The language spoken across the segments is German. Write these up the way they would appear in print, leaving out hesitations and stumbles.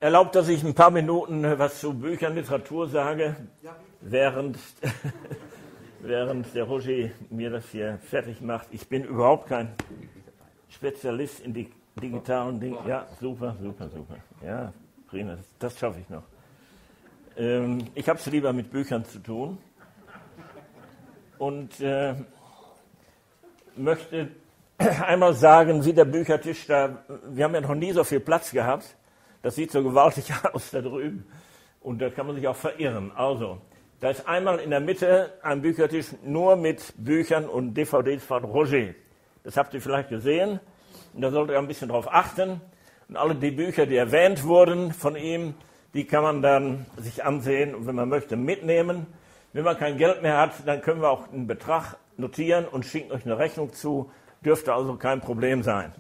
Erlaubt, dass ich ein paar Minuten was zu Büchern, Literatur sage, während der Roger mir das hier fertig macht. Ich bin überhaupt kein Spezialist in die digitalen Dinge. Ja, super. Ja, prima, das schaffe ich noch. Ich habe es lieber mit Büchern zu tun und möchte einmal sagen, wie der Büchertisch da, wir haben ja noch nie so viel Platz gehabt. Das sieht so gewaltig aus da drüben und da kann man sich auch verirren. Also, da ist einmal in der Mitte ein Büchertisch nur mit Büchern und DVDs von Roger. Das habt ihr vielleicht gesehen und da solltet ihr ein bisschen drauf achten. Und alle die Bücher, die erwähnt wurden von ihm, die kann man dann sich ansehen und wenn man möchte mitnehmen. Wenn man kein Geld mehr hat, dann können wir auch einen Betrag notieren und schicken euch eine Rechnung zu. Dürfte also kein Problem sein.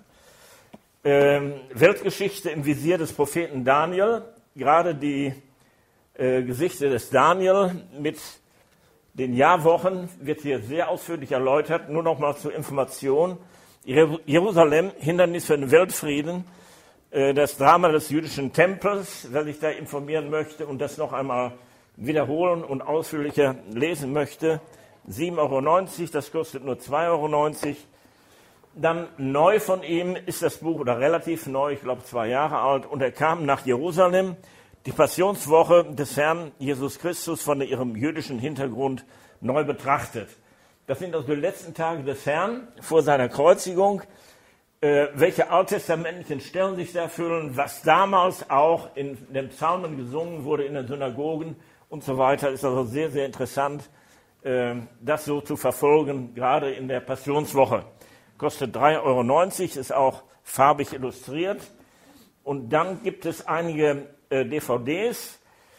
Weltgeschichte im Visier des Propheten Daniel, gerade die Geschichte des Daniel mit den Jahrwochen wird hier sehr ausführlich erläutert. Nur noch mal zur Information. Jerusalem, Hindernis für den Weltfrieden, das Drama des jüdischen Tempels, wer sich da informieren möchte und das noch einmal wiederholen und ausführlicher lesen möchte, 7,90 €, das kostet nur 2,90 €. Dann neu von ihm ist das Buch, oder relativ neu, ich glaube 2 Jahre alt, und er kam nach Jerusalem, die Passionswoche des Herrn Jesus Christus von ihrem jüdischen Hintergrund neu betrachtet. Das sind also die letzten Tage des Herrn vor seiner Kreuzigung. Welche alttestamentlichen Stellen sich da erfüllen, was damals auch in den Psalmen gesungen wurde, in den Synagogen und so weiter, ist also sehr, sehr interessant, das so zu verfolgen, gerade in der Passionswoche. Kostet 3,90 €, ist auch farbig illustriert. Und dann gibt es einige DVDs,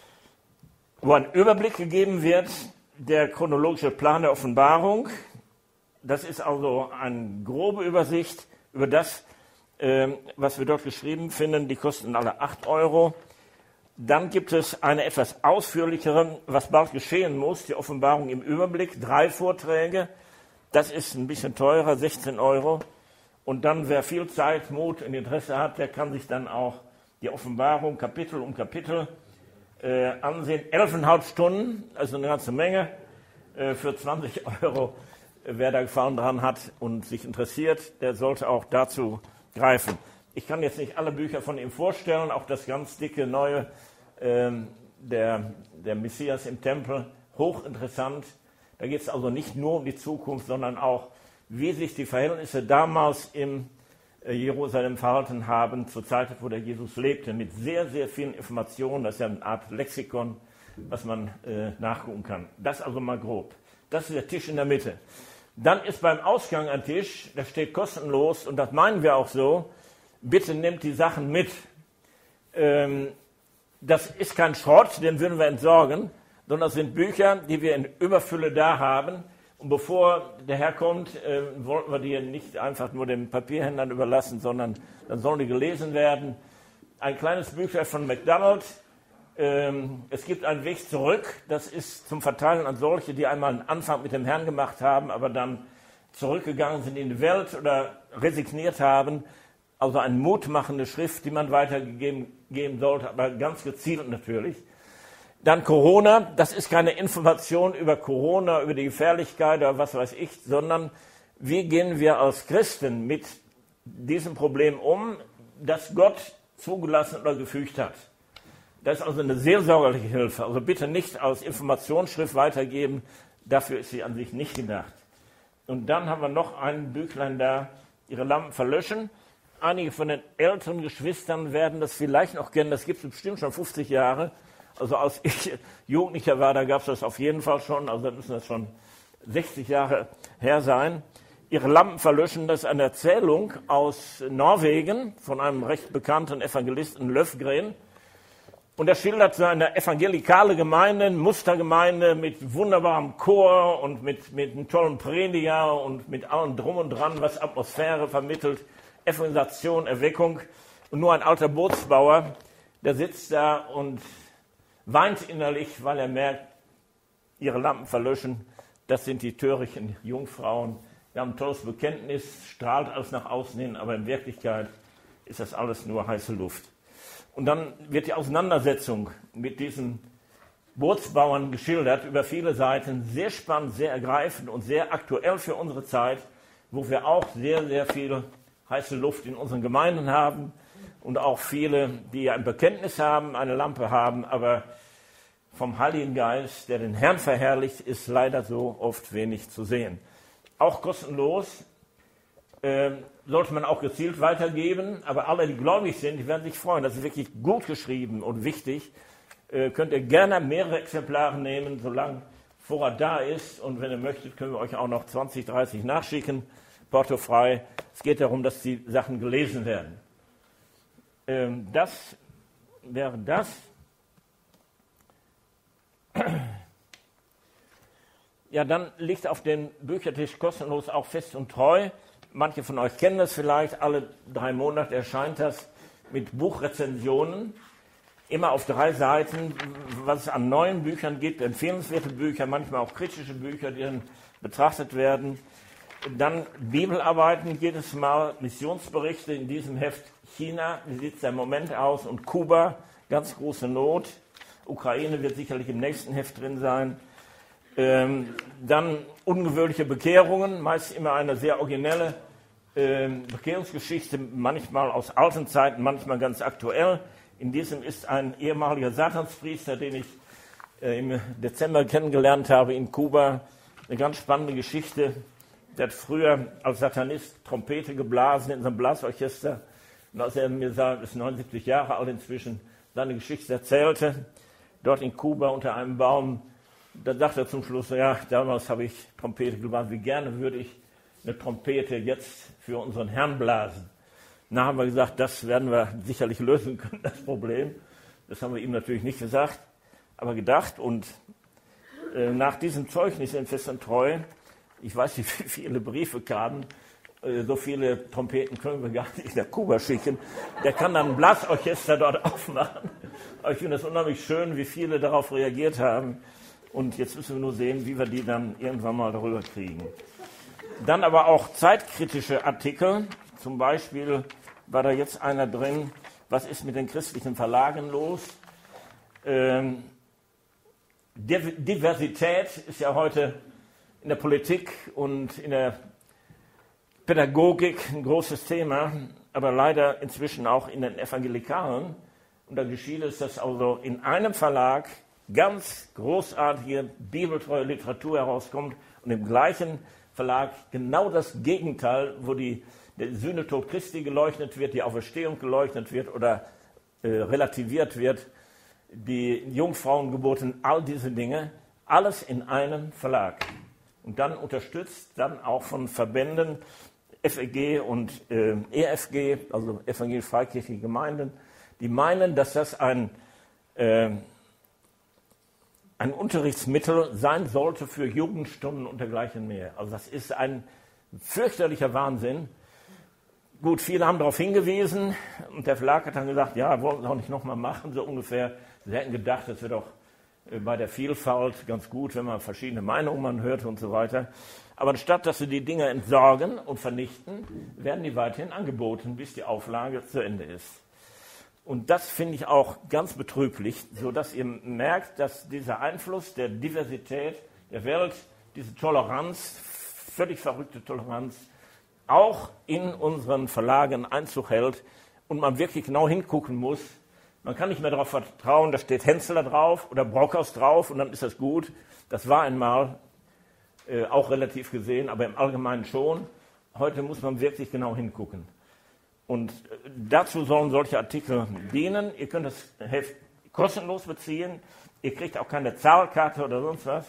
wo ein Überblick gegeben wird, der chronologische Plan der Offenbarung. Das ist also eine grobe Übersicht über das, was wir dort geschrieben finden. Die kosten alle 8 €. Dann gibt es eine etwas ausführlichere, was bald geschehen muss, die Offenbarung im Überblick, 3 Vorträge. Das ist ein bisschen teurer, 16 €. Und dann, wer viel Zeit, Mut und Interesse hat, der kann sich dann auch die Offenbarung Kapitel um Kapitel ansehen. 11,5 Stunden, also eine ganze Menge, für 20 €. Wer da Gefallen dran hat und sich interessiert, der sollte auch dazu greifen. Ich kann jetzt nicht alle Bücher von ihm vorstellen, auch das ganz dicke neue, der Messias im Tempel, hochinteressant. Da geht es also nicht nur um die Zukunft, sondern auch, wie sich die Verhältnisse damals in Jerusalem verhalten haben, zur Zeit, wo der Jesus lebte, mit sehr, sehr vielen Informationen. Das ist ja eine Art Lexikon, was man nachgucken kann. Das also mal grob. Das ist der Tisch in der Mitte. Dann ist beim Ausgang ein Tisch, der steht kostenlos und das meinen wir auch so. Bitte nehmt die Sachen mit. Das ist kein Schrott, den würden wir entsorgen, sondern das sind Bücher, die wir in Überfülle da haben. Und bevor der Herr kommt, wollten wir die nicht einfach nur den Papierhändlern überlassen, sondern dann sollen die gelesen werden. Ein kleines Büchlein von McDonald. Es gibt einen Weg zurück. Das ist zum Verteilen an solche, die einmal einen Anfang mit dem Herrn gemacht haben, aber dann zurückgegangen sind in die Welt oder resigniert haben. Also eine mutmachende Schrift, die man weitergeben sollte, aber ganz gezielt natürlich. Dann Corona, das ist keine Information über Corona, über die Gefährlichkeit oder was weiß ich, sondern wie gehen wir als Christen mit diesem Problem um, das Gott zugelassen oder gefügt hat. Das ist also eine seelsorgerliche Hilfe. Also bitte nicht als Informationsschrift weitergeben, dafür ist sie an sich nicht gedacht. Und dann haben wir noch ein Büchlein da, Ihre Lampen verlöschen. Einige von den älteren Geschwistern werden das vielleicht noch kennen, das gibt es bestimmt schon 50 Jahre. Also als ich Jugendlicher war, da gab es das auf jeden Fall schon, also da müssen das schon 60 Jahre her sein. Ihre Lampen verlöschen, das ist eine Erzählung aus Norwegen von einem recht bekannten Evangelisten Löfgren. Und er schildert so eine evangelikale Gemeinde, eine Mustergemeinde mit wunderbarem Chor und mit einem tollen Prediger und mit allem Drum und Dran, was Atmosphäre vermittelt, Evangelisation, Erweckung. Und nur ein alter Bootsbauer, der sitzt da und weint innerlich, weil er merkt, ihre Lampen verlöschen, das sind die törichten Jungfrauen. Wir haben ein tolles Bekenntnis, strahlt alles nach außen hin, aber in Wirklichkeit ist das alles nur heiße Luft. Und dann wird die Auseinandersetzung mit diesen Bootsbauern geschildert über viele Seiten, sehr spannend, sehr ergreifend und sehr aktuell für unsere Zeit, wo wir auch sehr, sehr viel heiße Luft in unseren Gemeinden haben und auch viele, die ein Bekenntnis haben, eine Lampe haben, aber vom Heiligen Geist, der den Herrn verherrlicht, ist leider so oft wenig zu sehen. Auch kostenlos sollte man auch gezielt weitergeben, aber alle, die gläubig sind, die werden sich freuen. Das ist wirklich gut geschrieben und wichtig. Könnt ihr gerne mehrere Exemplare nehmen, solange Vorrat da ist. Und wenn ihr möchtet, können wir euch auch noch 20, 30 nachschicken, portofrei. Es geht darum, dass die Sachen gelesen werden. Das wäre das. Ja, dann liegt auf dem Büchertisch kostenlos auch Fest und Treu. Manche von euch kennen das vielleicht. Alle 3 Monate erscheint das mit Buchrezensionen. Immer auf 3 Seiten, was es an neuen Büchern gibt, empfehlenswerte Bücher, manchmal auch kritische Bücher, die dann betrachtet werden. Dann Bibelarbeiten, jedes Mal Missionsberichte, in diesem Heft China, wie sieht es da im Moment aus, und Kuba, ganz große Not. Ukraine wird sicherlich im nächsten Heft drin sein. Dann ungewöhnliche Bekehrungen, meist immer eine sehr originelle Bekehrungsgeschichte, manchmal aus alten Zeiten, manchmal ganz aktuell. In diesem ist ein ehemaliger Satanspriester, den ich im Dezember kennengelernt habe in Kuba. Eine ganz spannende Geschichte. Der hat früher als Satanist Trompete geblasen in seinem Blasorchester. Und als er mir sagt, ist 79 Jahre alt inzwischen, seine Geschichte erzählte, dort in Kuba unter einem Baum, da sagt er zum Schluss, ja, damals habe ich Trompete geblasen, wie gerne würde ich eine Trompete jetzt für unseren Herrn blasen. Da haben wir gesagt, das werden wir sicherlich lösen können, das Problem. Das haben wir ihm natürlich nicht gesagt, aber gedacht. Und nach diesem Zeugnis in Fest und Treu, ich weiß nicht, wie viele Briefe kamen, so viele Trompeten können wir gar nicht nach Kuba schicken. Der kann dann ein Blasorchester dort aufmachen. Aber ich finde das unheimlich schön, wie viele darauf reagiert haben. Und jetzt müssen wir nur sehen, wie wir die dann irgendwann mal darüber kriegen. Dann aber auch zeitkritische Artikel. Zum Beispiel war da jetzt einer drin, was ist mit den christlichen Verlagen los? Diversität ist ja heute in der Politik und in der Pädagogik ein großes Thema, aber leider inzwischen auch in den Evangelikalen. Und da geschieht es, dass also in einem Verlag ganz großartige bibeltreue Literatur herauskommt und im gleichen Verlag genau das Gegenteil, wo der Sühnetod Christi geleuchtet wird, die Auferstehung geleuchtet wird oder relativiert wird, die Jungfrauengeburten, all diese Dinge, alles in einem Verlag. Und dann unterstützt, dann auch von Verbänden, FEG und EFG, also evangelisch-freikirchliche Gemeinden, die meinen, dass das ein Unterrichtsmittel sein sollte für Jugendstunden und dergleichen mehr. Also das ist ein fürchterlicher Wahnsinn. Gut, viele haben darauf hingewiesen und der Verlag hat dann gesagt, ja, wollen wir es auch nicht nochmal machen, so ungefähr. Sie hätten gedacht, es wäre doch bei der Vielfalt ganz gut, wenn man verschiedene Meinungen hört und so weiter. Aber anstatt, dass sie die Dinge entsorgen und vernichten, werden die weiterhin angeboten, bis die Auflage zu Ende ist. Und das finde ich auch ganz betrüblich, sodass ihr merkt, dass dieser Einfluss der Diversität der Welt, diese Toleranz, völlig verrückte Toleranz, auch in unseren Verlagen Einzug hält und man wirklich genau hingucken muss. Man kann nicht mehr darauf vertrauen, da steht Hensler drauf oder Brockhaus drauf und dann ist das gut. Das war einmal auch relativ gesehen, aber im Allgemeinen schon. Heute muss man wirklich genau hingucken. Und dazu sollen solche Artikel dienen. Ihr könnt das Heft kostenlos beziehen. Ihr kriegt auch keine Zahlkarte oder sonst was.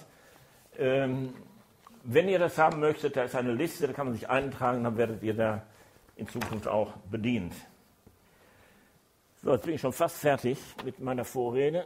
Wenn ihr das haben möchtet, da ist eine Liste, da kann man sich eintragen, dann werdet ihr da in Zukunft auch bedient. So, jetzt bin ich schon fast fertig mit meiner Vorrede.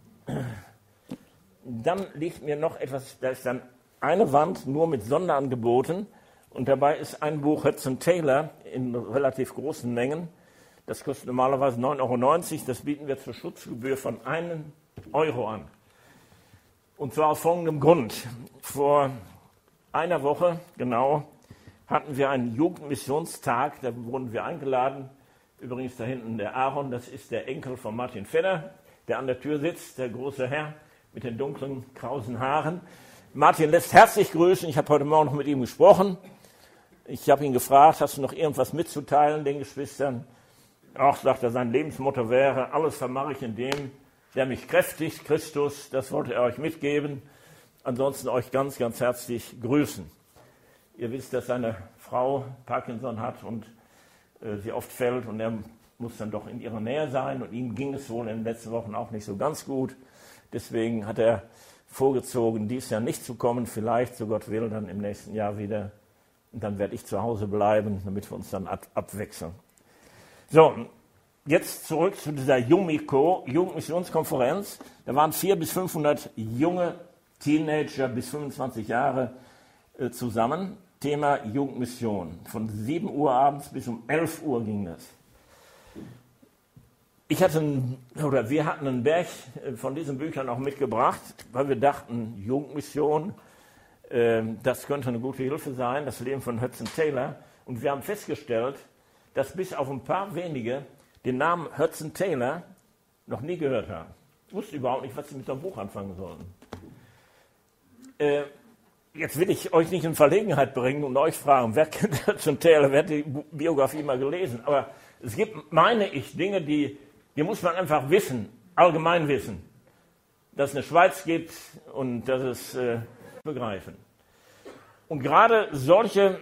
Dann liegt mir noch etwas, da ist dann eine Wand nur mit Sonderangeboten und dabei ist ein Buch Hudson Taylor in relativ großen Mengen. Das kostet normalerweise 9,90 €, das bieten wir zur Schutzgebühr von 1 € an. Und zwar aus folgendem Grund. Vor einer Woche, genau, hatten wir einen Jugendmissionstag, da wurden wir eingeladen Übrigens da hinten der Aaron, das ist der Enkel von Martin Fedder, der an der Tür sitzt, der große Herr mit den dunklen, krausen Haaren. Martin lässt herzlich grüßen. Ich habe heute Morgen noch mit ihm gesprochen. Ich habe ihn gefragt, hast du noch irgendwas mitzuteilen den Geschwistern? Ach, sagt er, sein Lebensmotto wäre, alles vermache ich in dem, der mich kräftigt, Christus, das wollte er euch mitgeben. Ansonsten euch ganz, ganz herzlich grüßen. Ihr wisst, dass seine Frau Parkinson hat und sie oft fällt und er muss dann doch in ihrer Nähe sein. Und ihm ging es wohl in den letzten Wochen auch nicht so ganz gut. Deswegen hat er vorgezogen, dies Jahr nicht zu kommen, vielleicht, so Gott will, dann im nächsten Jahr wieder. Und dann werde ich zu Hause bleiben, damit wir uns dann abwechseln. So, jetzt zurück zu dieser Jumiko, Jugendmissionskonferenz. Da waren 400 bis 500 junge Teenager bis 25 Jahre zusammen. Thema Jugendmission. Von 7 Uhr abends bis um 11 Uhr ging das. Wir hatten einen Berg von diesen Büchern auch mitgebracht, weil wir dachten, Jugendmission, das könnte eine gute Hilfe sein, das Leben von Hudson Taylor. Und wir haben festgestellt, dass bis auf ein paar wenige den Namen Hudson Taylor noch nie gehört haben. Ich wusste überhaupt nicht, was sie mit so einem Buch anfangen sollten. Jetzt will ich euch nicht in Verlegenheit bringen und euch fragen, wer kennt Hudson Taylor, wer hat die Biografie mal gelesen. Aber es gibt, meine ich, Dinge, die muss man einfach wissen, allgemein wissen. Dass es eine Schweiz gibt und dass es begreifen. Und gerade solche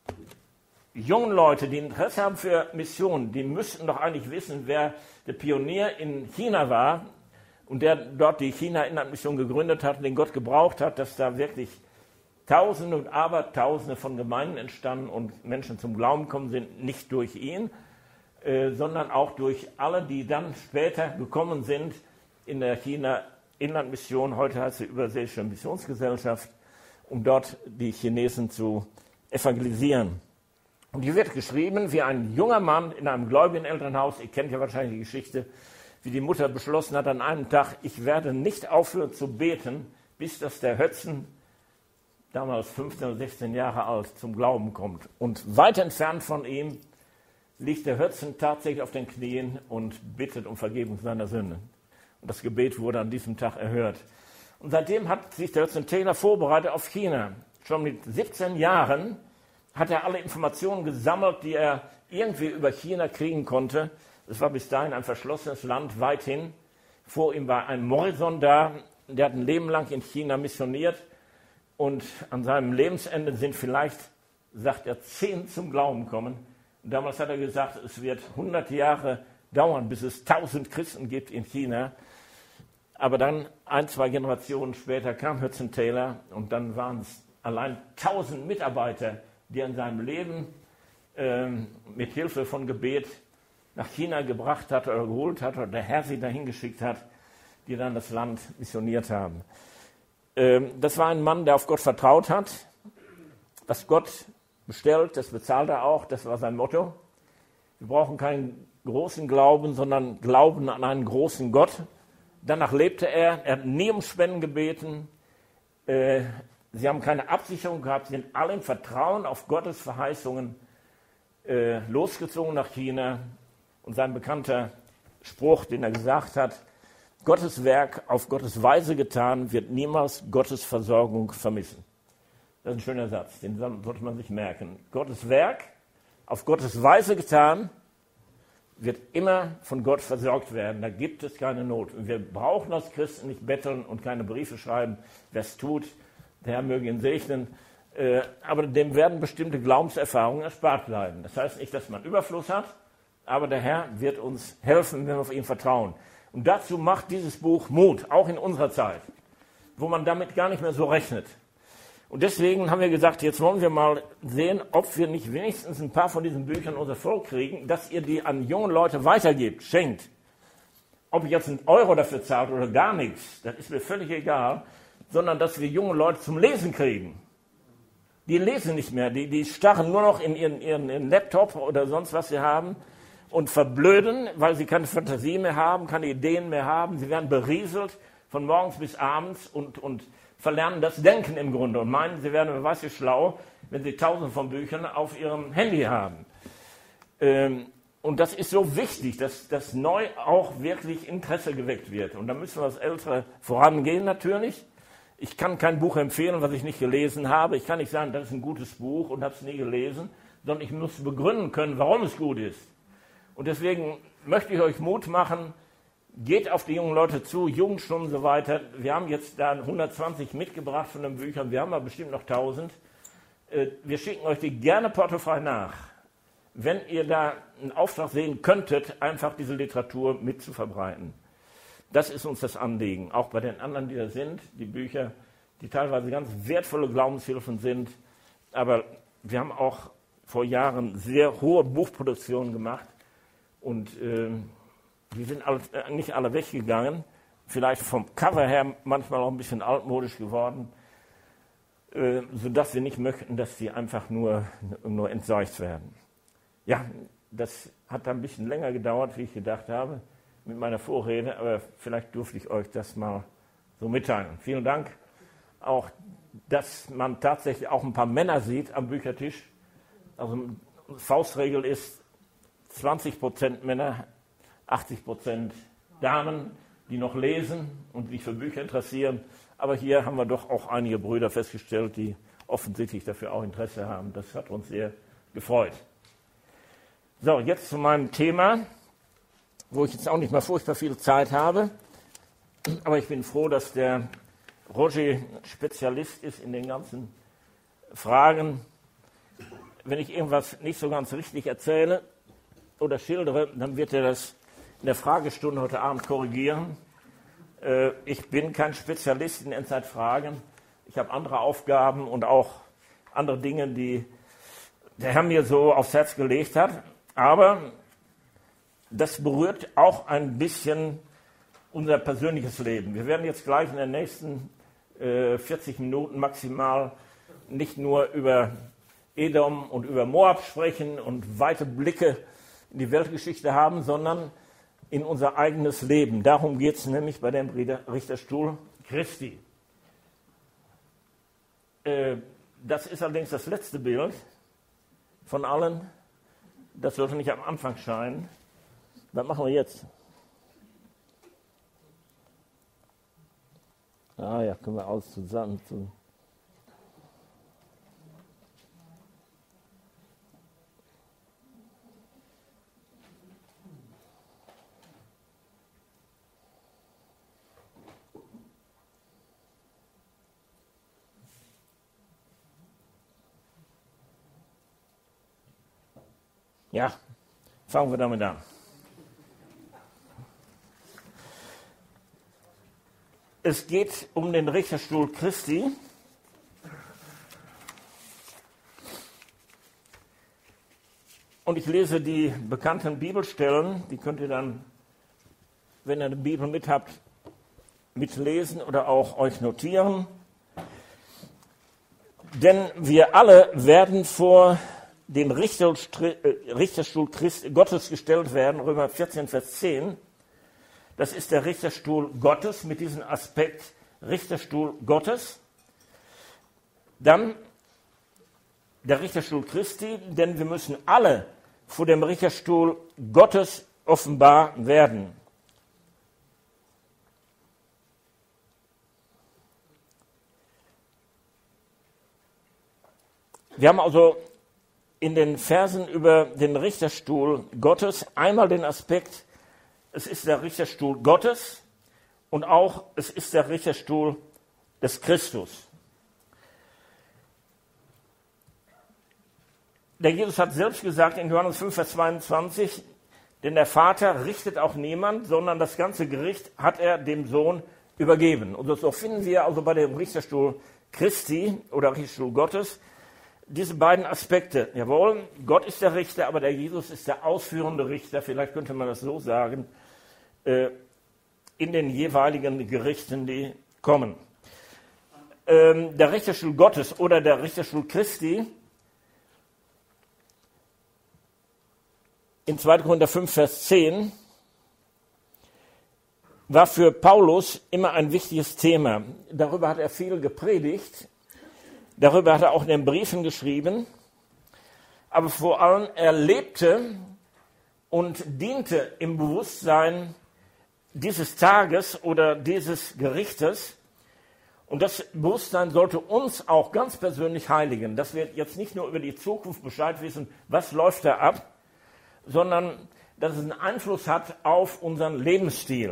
jungen Leute, die Interesse haben für Missionen, die müssten doch eigentlich wissen, wer der Pionier in China war und der dort die China-Inlandmission gegründet hat und den Gott gebraucht hat, dass da wirklich Tausende und Abertausende von Gemeinden entstanden und Menschen zum Glauben gekommen sind, nicht durch ihn, sondern auch durch alle, die dann später gekommen sind in der China-Inlandmission, heute heißt sie Überseeische Missionsgesellschaft, um dort die Chinesen zu evangelisieren. Und hier wird geschrieben, wie ein junger Mann in einem gläubigen Elternhaus, ihr kennt ja wahrscheinlich die Geschichte, wie die Mutter beschlossen hat an einem Tag, ich werde nicht aufhören zu beten, bis dass der Hudson, damals 15 oder 16 Jahre alt, zum Glauben kommt. Und weit entfernt von ihm liegt der Hudson tatsächlich auf den Knien und bittet um Vergebung seiner Sünden. Und das Gebet wurde an diesem Tag erhört. Und seitdem hat sich der Hudson Taylor vorbereitet auf China. Schon mit 17 Jahren hat er alle Informationen gesammelt, die er irgendwie über China kriegen konnte. Es war bis dahin ein verschlossenes Land, weithin. Vor ihm war ein Morrison da, der hat ein Leben lang in China missioniert. Und an seinem Lebensende sind vielleicht, sagt er, 10 zum Glauben kommen. Und damals hat er gesagt, es wird 100 Jahre dauern, bis es 1000 Christen gibt in China. Aber dann, 1, 2 Generationen später, kam Hudson Taylor und dann waren es allein 1000 Mitarbeiter, die er in seinem Leben mit Hilfe von Gebet nach China gebracht hat oder geholt hat oder der Herr sie dahin geschickt hat, die dann das Land missioniert haben. Das war ein Mann, der auf Gott vertraut hat. Was Gott bestellt, das bezahlt er auch, das war sein Motto. Wir brauchen keinen großen Glauben, sondern Glauben an einen großen Gott. Danach lebte er hat nie um Spenden gebeten. Sie haben keine Absicherung gehabt, sie sind alle im Vertrauen auf Gottes Verheißungen losgezogen nach China. Und sein bekannter Spruch, den er gesagt hat, Gottes Werk auf Gottes Weise getan, wird niemals Gottes Versorgung vermissen. Das ist ein schöner Satz, den sollte man sich merken. Gottes Werk auf Gottes Weise getan, wird immer von Gott versorgt werden. Da gibt es keine Not. Und wir brauchen als Christen nicht betteln und keine Briefe schreiben. Wer es tut, der Herr möge ihn segnen. Aber dem werden bestimmte Glaubenserfahrungen erspart bleiben. Das heißt nicht, dass man Überfluss hat, aber der Herr wird uns helfen, wenn wir auf ihn vertrauen. Und dazu macht dieses Buch Mut, auch in unserer Zeit, wo man damit gar nicht mehr so rechnet. Und deswegen haben wir gesagt, jetzt wollen wir mal sehen, ob wir nicht wenigstens ein paar von diesen Büchern unser Volk kriegen, dass ihr die an junge Leute weitergebt, schenkt. Ob ihr jetzt einen Euro dafür zahlt oder gar nichts, das ist mir völlig egal, sondern dass wir junge Leute zum Lesen kriegen. Die lesen nicht mehr, die starren nur noch in ihren Laptop oder sonst was sie haben und verblöden, weil sie keine Fantasie mehr haben, keine Ideen mehr haben. Sie werden berieselt von morgens bis abends und verlernen das Denken im Grunde und meinen, sie werden, wer weiß wie schlau, wenn sie tausende von Büchern auf ihrem Handy haben. Und das ist so wichtig, dass neu auch wirklich Interesse geweckt wird. Und da müssen wir als Ältere vorangehen natürlich. Ich kann kein Buch empfehlen, was ich nicht gelesen habe. Ich kann nicht sagen, das ist ein gutes Buch und habe es nie gelesen, sondern ich muss begründen können, warum es gut ist. Und deswegen möchte ich euch Mut machen, geht auf die jungen Leute zu, Jugendstunden und so weiter. Wir haben jetzt da 120 mitgebracht von den Büchern, wir haben aber bestimmt noch 1000. Wir schicken euch die gerne portofrei nach. Wenn ihr da einen Auftrag sehen könntet, einfach diese Literatur mit zu verbreiten. Das ist uns das Anliegen, auch bei den anderen, die da sind, die Bücher, die teilweise ganz wertvolle Glaubenshilfen sind. Aber wir haben auch vor Jahren sehr hohe Buchproduktionen gemacht und die sind nicht alle weggegangen. Vielleicht vom Cover her manchmal auch ein bisschen altmodisch geworden, sodass wir nicht möchten, dass sie einfach nur entseucht werden. Ja, das hat ein bisschen länger gedauert, wie ich gedacht habe, mit meiner Vorrede, aber vielleicht durfte ich euch das mal so mitteilen. Vielen Dank. Auch, dass man tatsächlich auch ein paar Männer sieht am Büchertisch. Also Faustregel ist 20% Männer, 80% Damen, die noch lesen und sich für Bücher interessieren. Aber hier haben wir doch auch einige Brüder festgestellt, die offensichtlich dafür auch Interesse haben. Das hat uns sehr gefreut. So, jetzt zu meinem Thema, wo ich jetzt auch nicht mehr furchtbar viel Zeit habe. Aber ich bin froh, dass der Roger Spezialist ist in den ganzen Fragen. Wenn ich irgendwas nicht so ganz richtig erzähle oder schildere, dann wird er das in der Fragestunde heute Abend korrigieren. Ich bin kein Spezialist in Endzeitfragen. Ich habe andere Aufgaben und auch andere Dinge, die der Herr mir so aufs Herz gelegt hat. Aber das berührt auch ein bisschen unser persönliches Leben. Wir werden jetzt gleich in den nächsten 40 Minuten maximal nicht nur über Edom und über Moab sprechen und weite Blicke in die Weltgeschichte haben, sondern in unser eigenes Leben. Darum geht es nämlich bei dem Richterstuhl Christi. Das ist allerdings das letzte Bild von allen. Das sollte nicht am Anfang scheinen. Was machen wir jetzt? Ah ja, können wir alles zusammen tun. Ja, fangen wir damit an. Es geht um den Richterstuhl Christi. Und ich lese die bekannten Bibelstellen, die könnt ihr dann, wenn ihr eine Bibel mit habt, mitlesen oder auch euch notieren. Denn wir alle werden vor den Richterstuhl Gottes gestellt werden, Römer 14, Vers 10. Das ist der Richterstuhl Gottes mit diesem Aspekt Richterstuhl Gottes. Dann der Richterstuhl Christi, denn wir müssen alle vor dem Richterstuhl Gottes offenbar werden. Wir haben also in den Versen über den Richterstuhl Gottes einmal den Aspekt, es ist der Richterstuhl Gottes und auch es ist der Richterstuhl des Christus. Der Jesus hat selbst gesagt in Johannes 5, Vers 22, denn der Vater richtet auch niemand, sondern das ganze Gericht hat er dem Sohn übergeben. Und so finden wir also bei dem Richterstuhl Christi oder Richterstuhl Gottes diese beiden Aspekte. Jawohl, Gott ist der Richter, aber der Jesus ist der ausführende Richter, vielleicht könnte man das so sagen, in den jeweiligen Gerichten, die kommen. Der Richterstuhl Gottes oder der Richterstuhl Christi in 2. Korinther 5, Vers 10 war für Paulus immer ein wichtiges Thema. Darüber hat er viel gepredigt. Darüber hat er auch in den Briefen geschrieben, aber vor allem er lebte und diente im Bewusstsein dieses Tages oder dieses Gerichtes. Und das Bewusstsein sollte uns auch ganz persönlich heiligen, dass wir jetzt nicht nur über die Zukunft Bescheid wissen, was läuft da ab, sondern dass es einen Einfluss hat auf unseren Lebensstil.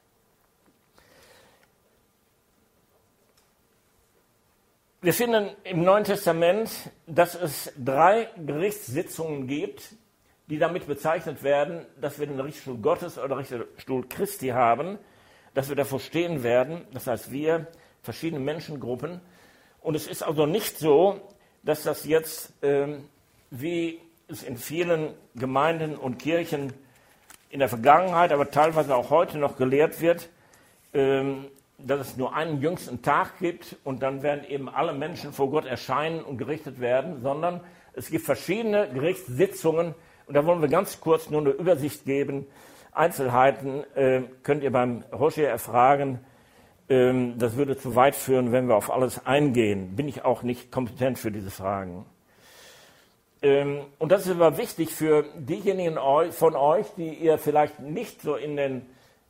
Wir finden im Neuen Testament, dass es 3 Gerichtssitzungen gibt, die damit bezeichnet werden, dass wir den Richterstuhl Gottes oder Richterstuhl Christi haben, dass wir davor stehen werden, das heißt wir, verschiedene Menschengruppen. Und es ist also nicht so, dass das jetzt, wie es in vielen Gemeinden und Kirchen in der Vergangenheit, aber teilweise auch heute noch gelehrt wird, dass es nur einen jüngsten Tag gibt und dann werden eben alle Menschen vor Gott erscheinen und gerichtet werden, sondern es gibt verschiedene Gerichtssitzungen und da wollen wir ganz kurz nur eine Übersicht geben. Einzelheiten könnt ihr beim Roger erfragen. Das würde zu weit führen, wenn wir auf alles eingehen. Bin ich auch nicht kompetent für diese Fragen. Und das ist aber wichtig für diejenigen von euch, die ihr vielleicht nicht so in den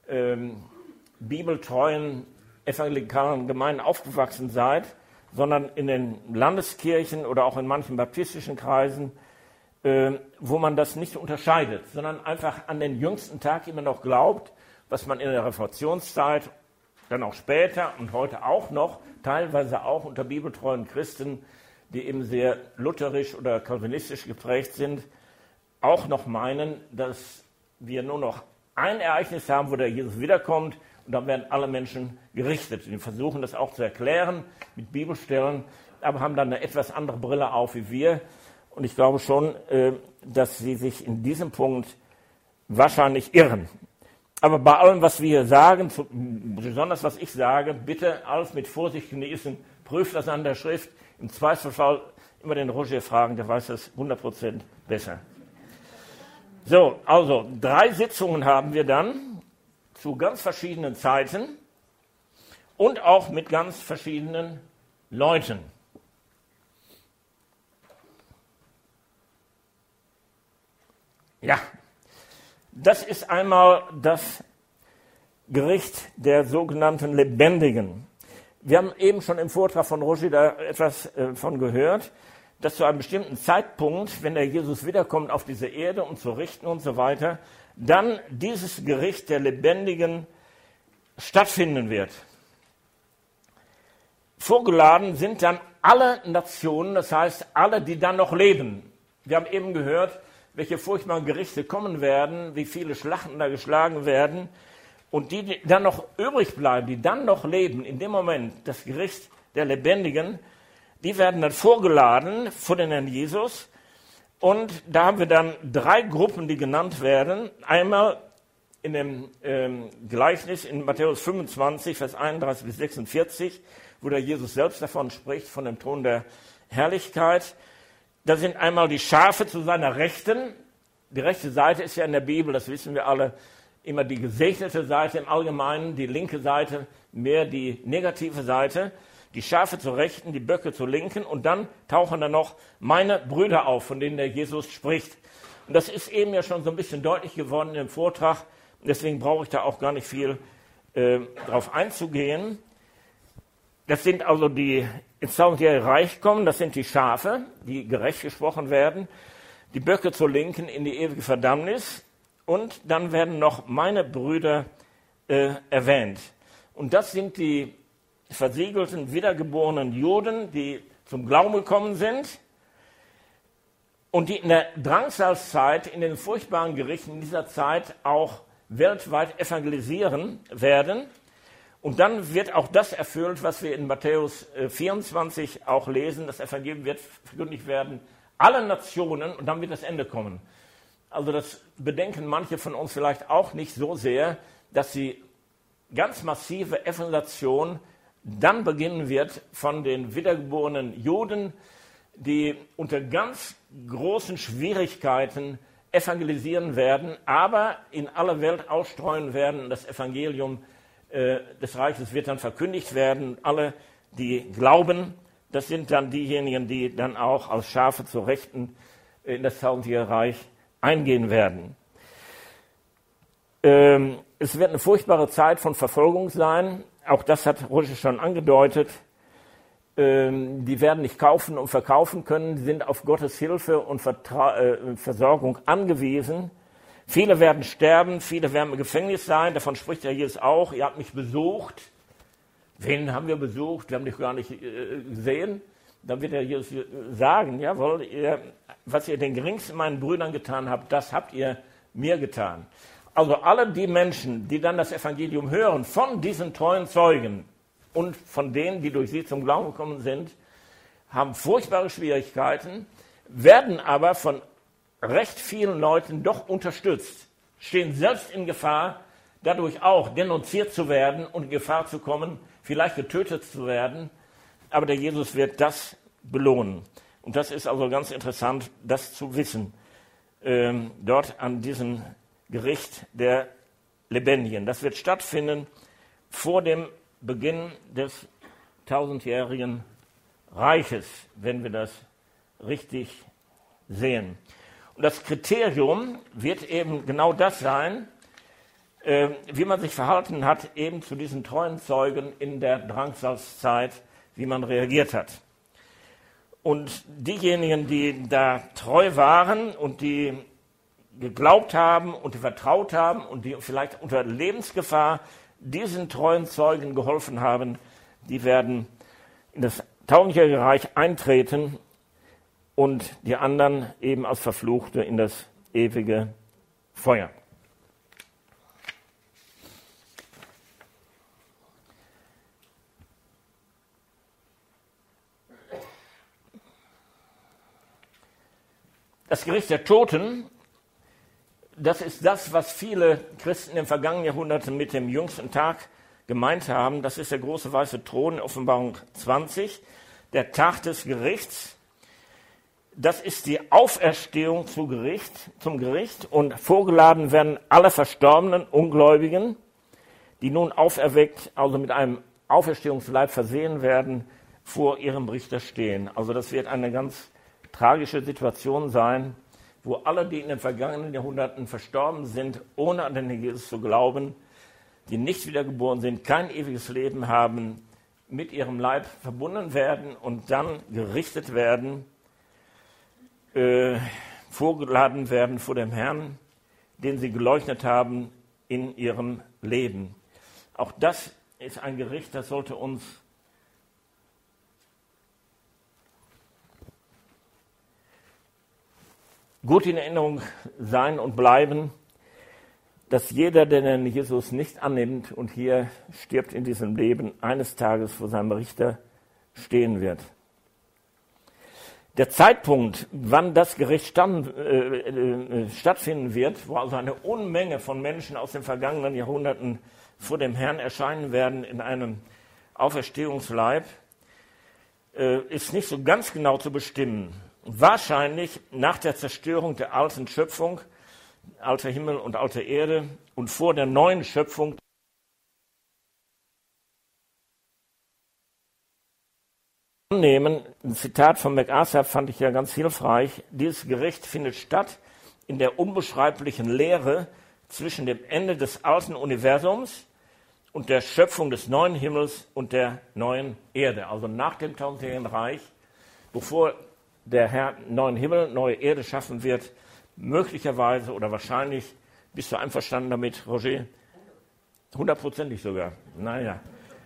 bibeltreuen evangelikalen Gemeinden aufgewachsen seid, sondern in den Landeskirchen oder auch in manchen baptistischen Kreisen, wo man das nicht unterscheidet, sondern einfach an den jüngsten Tag immer noch glaubt, was man in der Reformationszeit, dann auch später und heute auch noch, teilweise auch unter bibeltreuen Christen, die eben sehr lutherisch oder kalvinistisch geprägt sind, auch noch meinen, dass wir nur noch ein Ereignis haben, wo der Jesus wiederkommt und dann werden alle Menschen gerichtet. Die versuchen das auch zu erklären mit Bibelstellen, aber haben dann eine etwas andere Brille auf wie wir. Und ich glaube schon, dass sie sich in diesem Punkt wahrscheinlich irren. Aber bei allem, was wir hier sagen, besonders was ich sage, bitte alles mit Vorsicht genießen, prüft das an der Schrift. Im Zweifelsfall immer den Roger fragen, der weiß das 100% besser. So, also 3 Sitzungen haben wir dann zu ganz verschiedenen Zeiten und auch mit ganz verschiedenen Leuten. Ja, das ist einmal das Gericht der sogenannten Lebendigen. Wir haben eben schon im Vortrag von Roger da etwas von gehört, dass zu einem bestimmten Zeitpunkt, wenn der Jesus wiederkommt auf diese Erde, um zu richten und so weiter, dann dieses Gericht der Lebendigen stattfinden wird. Vorgeladen sind dann alle Nationen, das heißt alle, die dann noch leben. Wir haben eben gehört, welche furchtbaren Gerichte kommen werden, wie viele Schlachten da geschlagen werden. Und die dann noch übrig bleiben, die dann noch leben, in dem Moment das Gericht der Lebendigen, die werden dann vorgeladen vor den Herrn Jesus. Und da haben wir dann 3 Gruppen, die genannt werden. Einmal in dem Gleichnis in Matthäus 25, Vers 31 bis 46, wo der Jesus selbst davon spricht, von dem Thron der Herrlichkeit. Da sind einmal die Schafe zu seiner Rechten. Die rechte Seite ist ja in der Bibel, das wissen wir alle, immer die gesegnete Seite im Allgemeinen, die linke Seite mehr die negative Seite. Die Schafe zur Rechten, die Böcke zur Linken und dann tauchen da noch meine Brüder auf, von denen der Jesus spricht. Und das ist eben ja schon so ein bisschen deutlich geworden im Vortrag. Deswegen brauche ich da auch gar nicht viel drauf einzugehen. Das sind also die ins tausendjährige Reich kommen, das sind die Schafe, die gerecht gesprochen werden, die Böcke zur Linken in die ewige Verdammnis und dann werden noch meine Brüder erwähnt. Und das sind die versiegelten, wiedergeborenen Juden, die zum Glauben gekommen sind und die in der Drangsalzzeit, in den furchtbaren Gerichten in dieser Zeit auch weltweit evangelisieren werden. Und dann wird auch das erfüllt, was wir in Matthäus 24 auch lesen. Das Evangelium wird verkündigt werden, alle Nationen, und dann wird das Ende kommen. Also das bedenken manche von uns vielleicht auch nicht so sehr, dass die ganz massive Evangelisation dann beginnen wird von den wiedergeborenen Juden, die unter ganz großen Schwierigkeiten evangelisieren werden, aber in aller Welt ausstreuen werden. Das Evangelium des Reiches wird dann verkündigt werden. Alle, die glauben, das sind dann diejenigen, die dann auch als Schafe zur Rechten in das tausendjährige Reich eingehen werden. Es wird eine furchtbare Zeit von Verfolgung sein. Auch das hat Roger schon angedeutet. Die werden nicht kaufen und verkaufen können, die sind auf Gottes Hilfe und Versorgung angewiesen. Viele werden sterben, viele werden im Gefängnis sein, davon spricht ja Jesus auch. Ihr habt mich besucht. Wen haben wir besucht? Wir haben dich gar nicht gesehen. Dann wird er Jesus sagen, jawohl, was ihr den geringsten meinen Brüdern getan habt, das habt ihr mir getan. Also alle die Menschen, die dann das Evangelium hören, von diesen treuen Zeugen und von denen, die durch sie zum Glauben gekommen sind, haben furchtbare Schwierigkeiten, werden aber von recht vielen Leuten doch unterstützt, stehen selbst in Gefahr, dadurch auch denunziert zu werden und in Gefahr zu kommen, vielleicht getötet zu werden. Aber der Jesus wird das belohnen. Und das ist also ganz interessant, das zu wissen, dort an diesem Gericht der Lebendigen. Das wird stattfinden vor dem Beginn des 1000-jährigen Reiches, wenn wir das richtig sehen. Und das Kriterium wird eben genau das sein, wie man sich verhalten hat, eben zu diesen treuen Zeugen in der Drangsalzzeit, wie man reagiert hat. Und diejenigen, die da treu waren und die geglaubt haben und die vertraut haben und die vielleicht unter Lebensgefahr diesen treuen Zeugen geholfen haben, die werden in das 1000-jährige Reich eintreten und die anderen eben als Verfluchte in das ewige Feuer. Das Gericht der Toten, das ist das, was viele Christen in den vergangenen Jahrhunderten mit dem jüngsten Tag gemeint haben. Das ist der große weiße Thron in Offenbarung 20, der Tag des Gerichts. Das ist die Auferstehung zum Gericht und vorgeladen werden alle verstorbenen Ungläubigen, die nun auferweckt, also mit einem Auferstehungsleib versehen werden, vor ihrem Richter stehen. Also das wird eine ganz tragische Situation sein, wo alle, die in den vergangenen Jahrhunderten verstorben sind, ohne an den Jesus zu glauben, die nicht wiedergeboren sind, kein ewiges Leben haben, mit ihrem Leib verbunden werden und dann gerichtet werden, vorgeladen werden vor dem Herrn, den sie geleuchtet haben in ihrem Leben. Auch das ist ein Gericht, das sollte uns gut in Erinnerung sein und bleiben, dass jeder, der den Jesus nicht annimmt und hier stirbt in diesem Leben, eines Tages vor seinem Richter stehen wird. Der Zeitpunkt, wann das Gericht stattfinden wird, wo also eine Unmenge von Menschen aus den vergangenen Jahrhunderten vor dem Herrn erscheinen werden in einem Auferstehungsleib, ist nicht so ganz genau zu bestimmen. Wahrscheinlich nach der Zerstörung der alten Schöpfung, alter Himmel und alte Erde und vor der neuen Schöpfung. Annehmen, ein Zitat von MacArthur fand ich ja ganz hilfreich. Dieses Gericht findet statt in der unbeschreiblichen Leere zwischen dem Ende des alten Universums und der Schöpfung des neuen Himmels und der neuen Erde. Also nach dem 1000-jährigen Reich, bevor der Herr neuen Himmel, neue Erde schaffen wird, möglicherweise oder wahrscheinlich, bist du einverstanden damit, Roger? 100%ig sogar. Naja,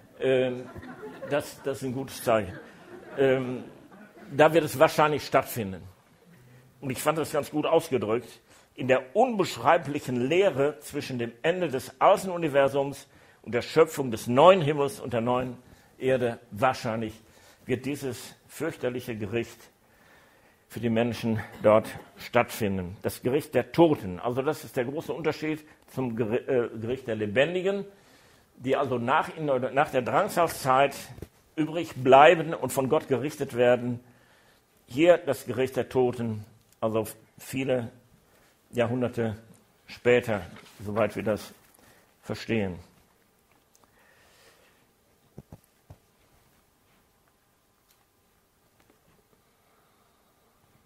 das ist ein gutes Zeichen. Da wird es wahrscheinlich stattfinden. Und ich fand das ganz gut ausgedrückt. In der unbeschreiblichen Leere zwischen dem Ende des alten Universums und der Schöpfung des neuen Himmels und der neuen Erde wahrscheinlich wird dieses fürchterliche Gericht für die Menschen dort stattfinden. Das Gericht der Toten, also das ist der große Unterschied zum Gericht der Lebendigen, die also nach der Drangsalzzeit übrig bleiben und von Gott gerichtet werden. Hier das Gericht der Toten, also viele Jahrhunderte später, soweit wir das verstehen.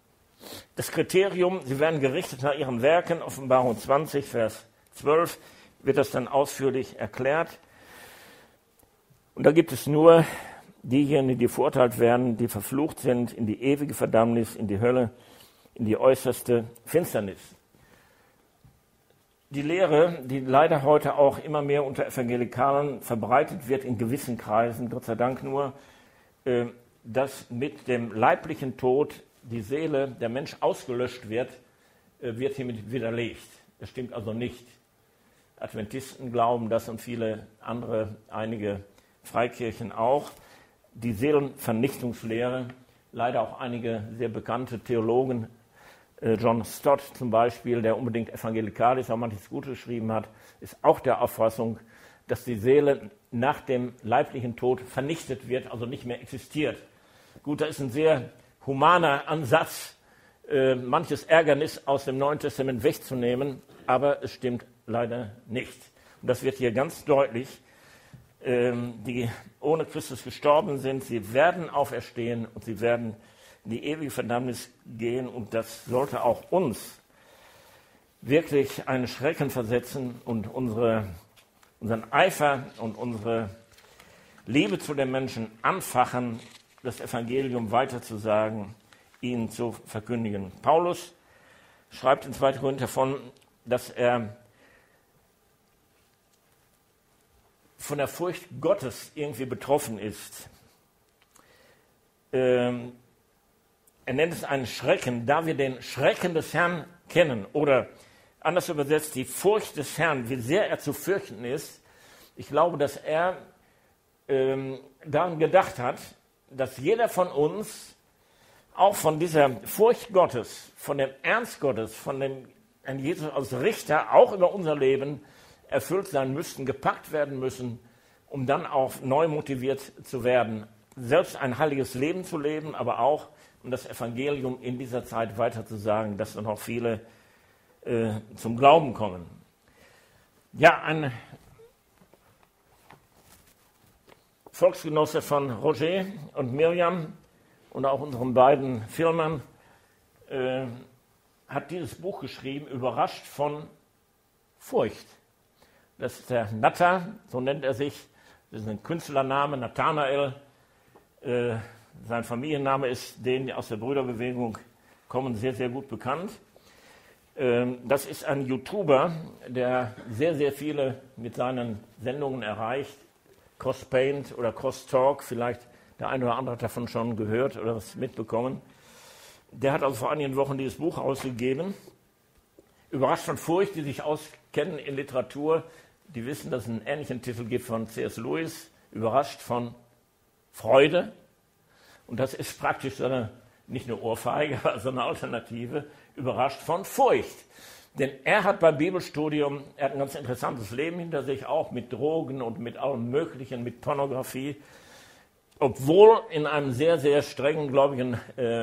Das Kriterium, sie werden gerichtet nach ihren Werken, Offenbarung 20, Vers 12. wird das dann ausführlich erklärt. Und da gibt es nur diejenigen, die verurteilt werden, die verflucht sind, in die ewige Verdammnis, in die Hölle, in die äußerste Finsternis. Die Lehre, die leider heute auch immer mehr unter Evangelikalen verbreitet wird, in gewissen Kreisen, Gott sei Dank nur, dass mit dem leiblichen Tod die Seele, der Mensch ausgelöscht wird, wird hiermit widerlegt. Das stimmt also nicht. Adventisten glauben das und viele andere, einige Freikirchen auch. Die Seelenvernichtungslehre, leider auch einige sehr bekannte Theologen, John Stott zum Beispiel, der unbedingt evangelikal ist, auch manches Gutes geschrieben hat, ist auch der Auffassung, dass die Seele nach dem leiblichen Tod vernichtet wird, also nicht mehr existiert. Gut, da ist ein sehr humaner Ansatz, manches Ärgernis aus dem Neuen Testament wegzunehmen, aber es stimmt leider nicht. Und das wird hier ganz deutlich. Die ohne Christus gestorben sind, sie werden auferstehen und sie werden in die ewige Verdammnis gehen. Und das sollte auch uns wirklich einen Schrecken versetzen und unseren Eifer und unsere Liebe zu den Menschen anfachen, das Evangelium weiterzusagen, ihnen zu verkündigen. Paulus schreibt in 2. Korinther davon, dass er von der Furcht Gottes irgendwie betroffen ist. Er nennt es einen Schrecken, da wir den Schrecken des Herrn kennen. Oder anders übersetzt, die Furcht des Herrn, wie sehr er zu fürchten ist. Ich glaube, dass er daran gedacht hat, dass jeder von uns auch von dieser Furcht Gottes, von dem Ernst Gottes, von dem Herrn Jesus als Richter auch über unser Leben erfüllt sein müssten, gepackt werden müssen, um dann auch neu motiviert zu werden, selbst ein heiliges Leben zu leben, aber auch, um das Evangelium in dieser Zeit weiterzusagen, dass dann auch viele zum Glauben kommen. Ja, ein Volksgenosse von Roger und Miriam und auch unseren beiden Filmern hat dieses Buch geschrieben, Überrascht von Furcht. Das ist der Natter, so nennt er sich. Das ist ein Künstlername, Nathanael. Sein Familienname ist denen, die aus der Brüderbewegung kommen, sehr, sehr gut bekannt. Das ist ein YouTuber, der sehr, sehr viele mit seinen Sendungen erreicht. Crosspaint oder Crosstalk, vielleicht der eine oder andere hat davon schon gehört oder was mitbekommen. Der hat also vor einigen Wochen dieses Buch ausgegeben. Überrascht von Furcht, die sich auskennen in Literatur, die wissen, dass es einen ähnlichen Titel gibt von C.S. Lewis, Überrascht von Freude. Und das ist praktisch so eine, nicht eine Ohrfeige, aber so eine Alternative, Überrascht von Furcht. Denn er hat beim Bibelstudium, er hat ein ganz interessantes Leben hinter sich, auch mit Drogen und mit allem Möglichen, mit Pornografie. Obwohl in einem sehr, sehr strengen gläubigen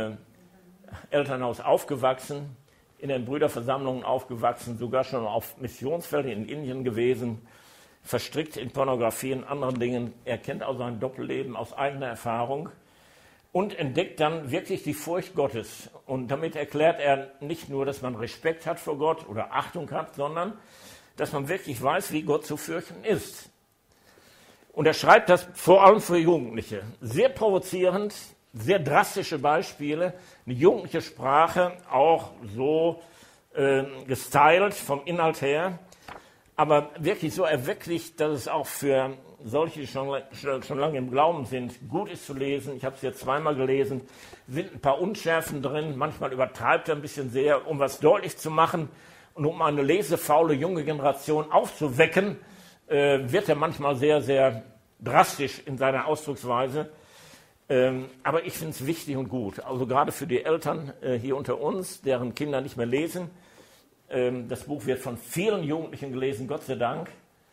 Elternhaus aufgewachsen, in den Brüderversammlungen aufgewachsen, sogar schon auf Missionsfeldern in Indien gewesen, verstrickt in Pornografie und anderen Dingen. Er kennt also ein Doppelleben aus eigener Erfahrung und entdeckt dann wirklich die Furcht Gottes. Und damit erklärt er nicht nur, dass man Respekt hat vor Gott oder Achtung hat, sondern dass man wirklich weiß, wie Gott zu fürchten ist. Und er schreibt das vor allem für Jugendliche. Sehr provozierend, sehr drastische Beispiele, eine jugendliche Sprache, auch so gestylt vom Inhalt her, aber wirklich so erwecklich, dass es auch für solche, die schon lange im Glauben sind, gut ist zu lesen. Ich habe es jetzt zweimal gelesen, sind ein paar Unschärfen drin, manchmal übertreibt er ein bisschen sehr, um was deutlich zu machen und um eine lesefaule junge Generation aufzuwecken, wird er manchmal sehr, sehr drastisch in seiner Ausdrucksweise. Aber ich finde es wichtig und gut. Also gerade für die Eltern hier unter uns, deren Kinder nicht mehr lesen. Das Buch wird von vielen Jugendlichen gelesen, Gott sei Dank.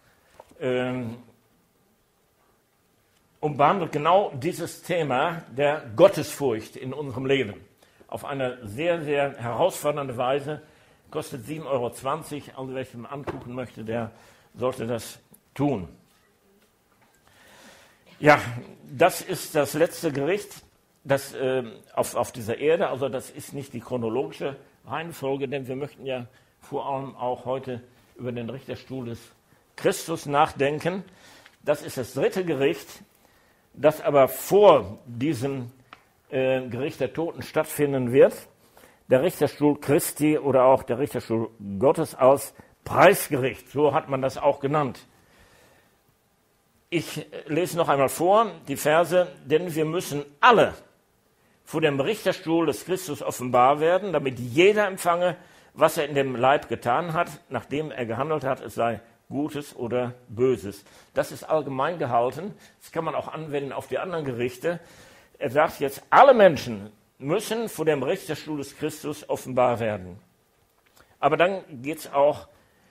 Und behandelt genau dieses Thema der Gottesfurcht in unserem Leben. Auf eine sehr, sehr herausfordernde Weise. Kostet 7,20 €. Also wer sich mal angucken möchte, der sollte das tun. Ja, das ist das letzte Gericht das, auf dieser Erde. Also das ist nicht die chronologische Reihenfolge, denn wir möchten ja vor allem auch heute über den Richterstuhl des Christus nachdenken. Das ist das dritte Gericht, das aber vor diesem Gericht der Toten stattfinden wird. Der Richterstuhl Christi oder auch der Richterstuhl Gottes als Preisgericht, so hat man das auch genannt. Ich lese noch einmal vor, die Verse, denn wir müssen alle vor dem Richterstuhl des Christus offenbar werden, damit jeder empfange, was er in dem Leib getan hat, nachdem er gehandelt hat, es sei Gutes oder Böses. Das ist allgemein gehalten, das kann man auch anwenden auf die anderen Gerichte. Er sagt jetzt, alle Menschen müssen vor dem Richterstuhl des Christus offenbar werden. Aber dann geht es auch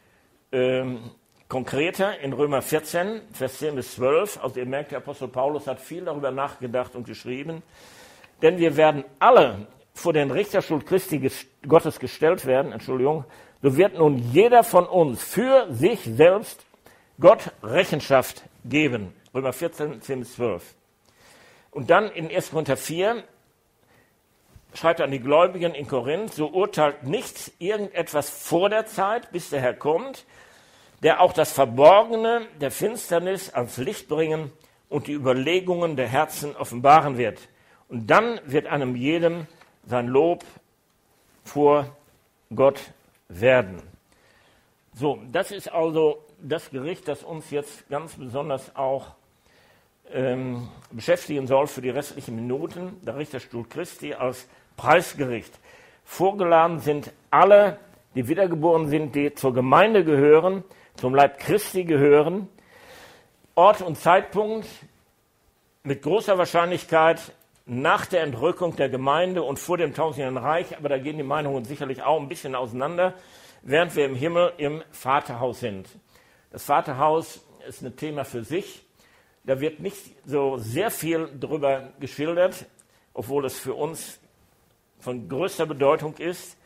konkreter in Römer 14, Vers 10 bis 12. Also ihr merkt, der Apostel Paulus hat viel darüber nachgedacht und geschrieben. Denn wir werden alle vor den Richterstuhl Christi Gottes gestellt werden, so wird nun jeder von uns für sich selbst Gott Rechenschaft geben. Römer 14, 10 bis 12. Und dann in 1. Korinther 4 schreibt er an die Gläubigen in Korinth, so urteilt nicht irgendetwas vor der Zeit, bis der Herr kommt, der auch das Verborgene der Finsternis ans Licht bringen und die Überlegungen der Herzen offenbaren wird. Und dann wird einem jedem sein Lob vor Gott werden. So, das ist also das Gericht, das uns jetzt ganz besonders auch beschäftigen soll für die restlichen Minuten. Der Richterstuhl Christi als Preisgericht. Vorgeladen sind alle, die wiedergeboren sind, die zur Gemeinde gehören, zum Leib Christi gehören. Ort und Zeitpunkt mit großer Wahrscheinlichkeit nach der Entrückung der Gemeinde und vor dem Tausendjährigen Reich, aber da gehen die Meinungen sicherlich auch ein bisschen auseinander, während wir im Himmel im Vaterhaus sind. Das Vaterhaus ist ein Thema für sich. Da wird nicht so sehr viel drüber geschildert, obwohl es für uns von größter Bedeutung ist.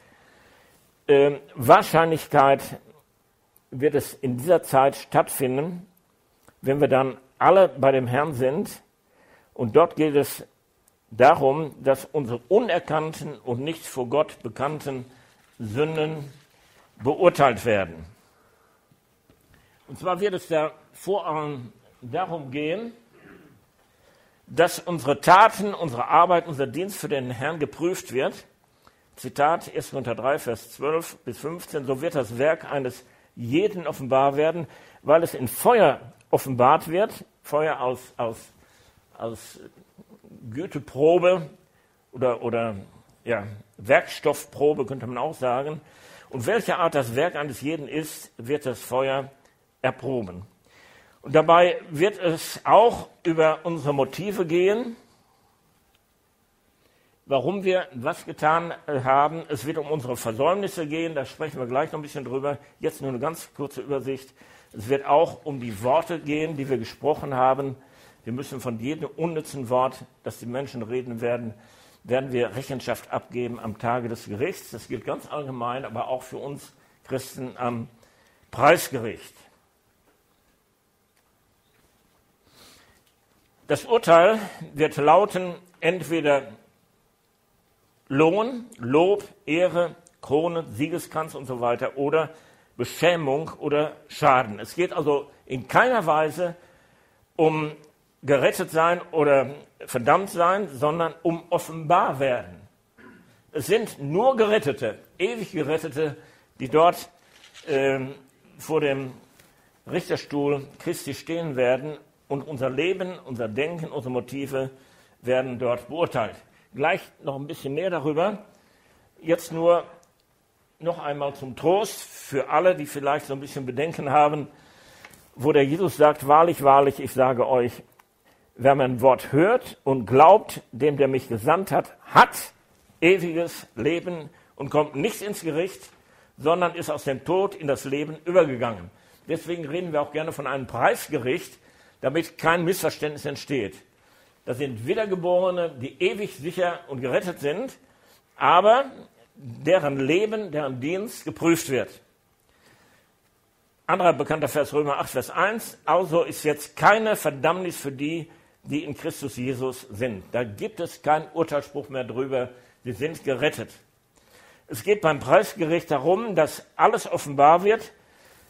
Wahrscheinlichkeit wird es in dieser Zeit stattfinden, wenn wir dann alle bei dem Herrn sind. Und dort geht es darum, dass unsere unerkannten und nicht vor Gott bekannten Sünden beurteilt werden. Und zwar wird es da vor allem darum gehen, dass unsere Taten, unsere Arbeit, unser Dienst für den Herrn geprüft wird. Zitat 1. Korinther 3, Vers 12 bis 15. So wird das Werk eines jeden offenbar werden, weil es in Feuer offenbart wird. Feuer aus Güteprobe oder Werkstoffprobe, könnte man auch sagen. Und welche Art das Werk eines jeden ist, wird das Feuer erproben. Und dabei wird es auch über unsere Motive gehen, warum wir was getan haben. Es wird um unsere Versäumnisse gehen, da sprechen wir gleich noch ein bisschen drüber. Jetzt nur eine ganz kurze Übersicht. Es wird auch um die Worte gehen, die wir gesprochen haben. Wir müssen von jedem unnützen Wort, das die Menschen reden werden wir Rechenschaft abgeben am Tage des Gerichts. Das gilt ganz allgemein, aber auch für uns Christen am Preisgericht. Das Urteil wird lauten, entweder Lohn, Lob, Ehre, Krone, Siegeskranz und so weiter oder Beschämung oder Schaden. Es geht also in keiner Weise um gerettet sein oder verdammt sein, sondern um offenbar werden. Es sind nur Gerettete, ewig Gerettete, die dort vor dem Richterstuhl Christi stehen werden und unser Leben, unser Denken, unsere Motive werden dort beurteilt. Gleich noch ein bisschen mehr darüber. Jetzt nur noch einmal zum Trost für alle, die vielleicht so ein bisschen Bedenken haben, wo der Jesus sagt, wahrlich, wahrlich, ich sage euch, wer mein Wort hört und glaubt, dem, der mich gesandt hat, hat ewiges Leben und kommt nicht ins Gericht, sondern ist aus dem Tod in das Leben übergegangen. Deswegen reden wir auch gerne von einem Preisgericht, damit kein Missverständnis entsteht. Das sind Wiedergeborene, die ewig sicher und gerettet sind, aber deren Leben, deren Dienst geprüft wird. Anderer bekannter Vers, Römer 8, Vers 1. Also ist jetzt keine Verdammnis für die, die in Christus Jesus sind. Da gibt es keinen Urteilsspruch mehr drüber. Sie sind gerettet. Es geht beim Preisgericht darum, dass alles offenbar wird,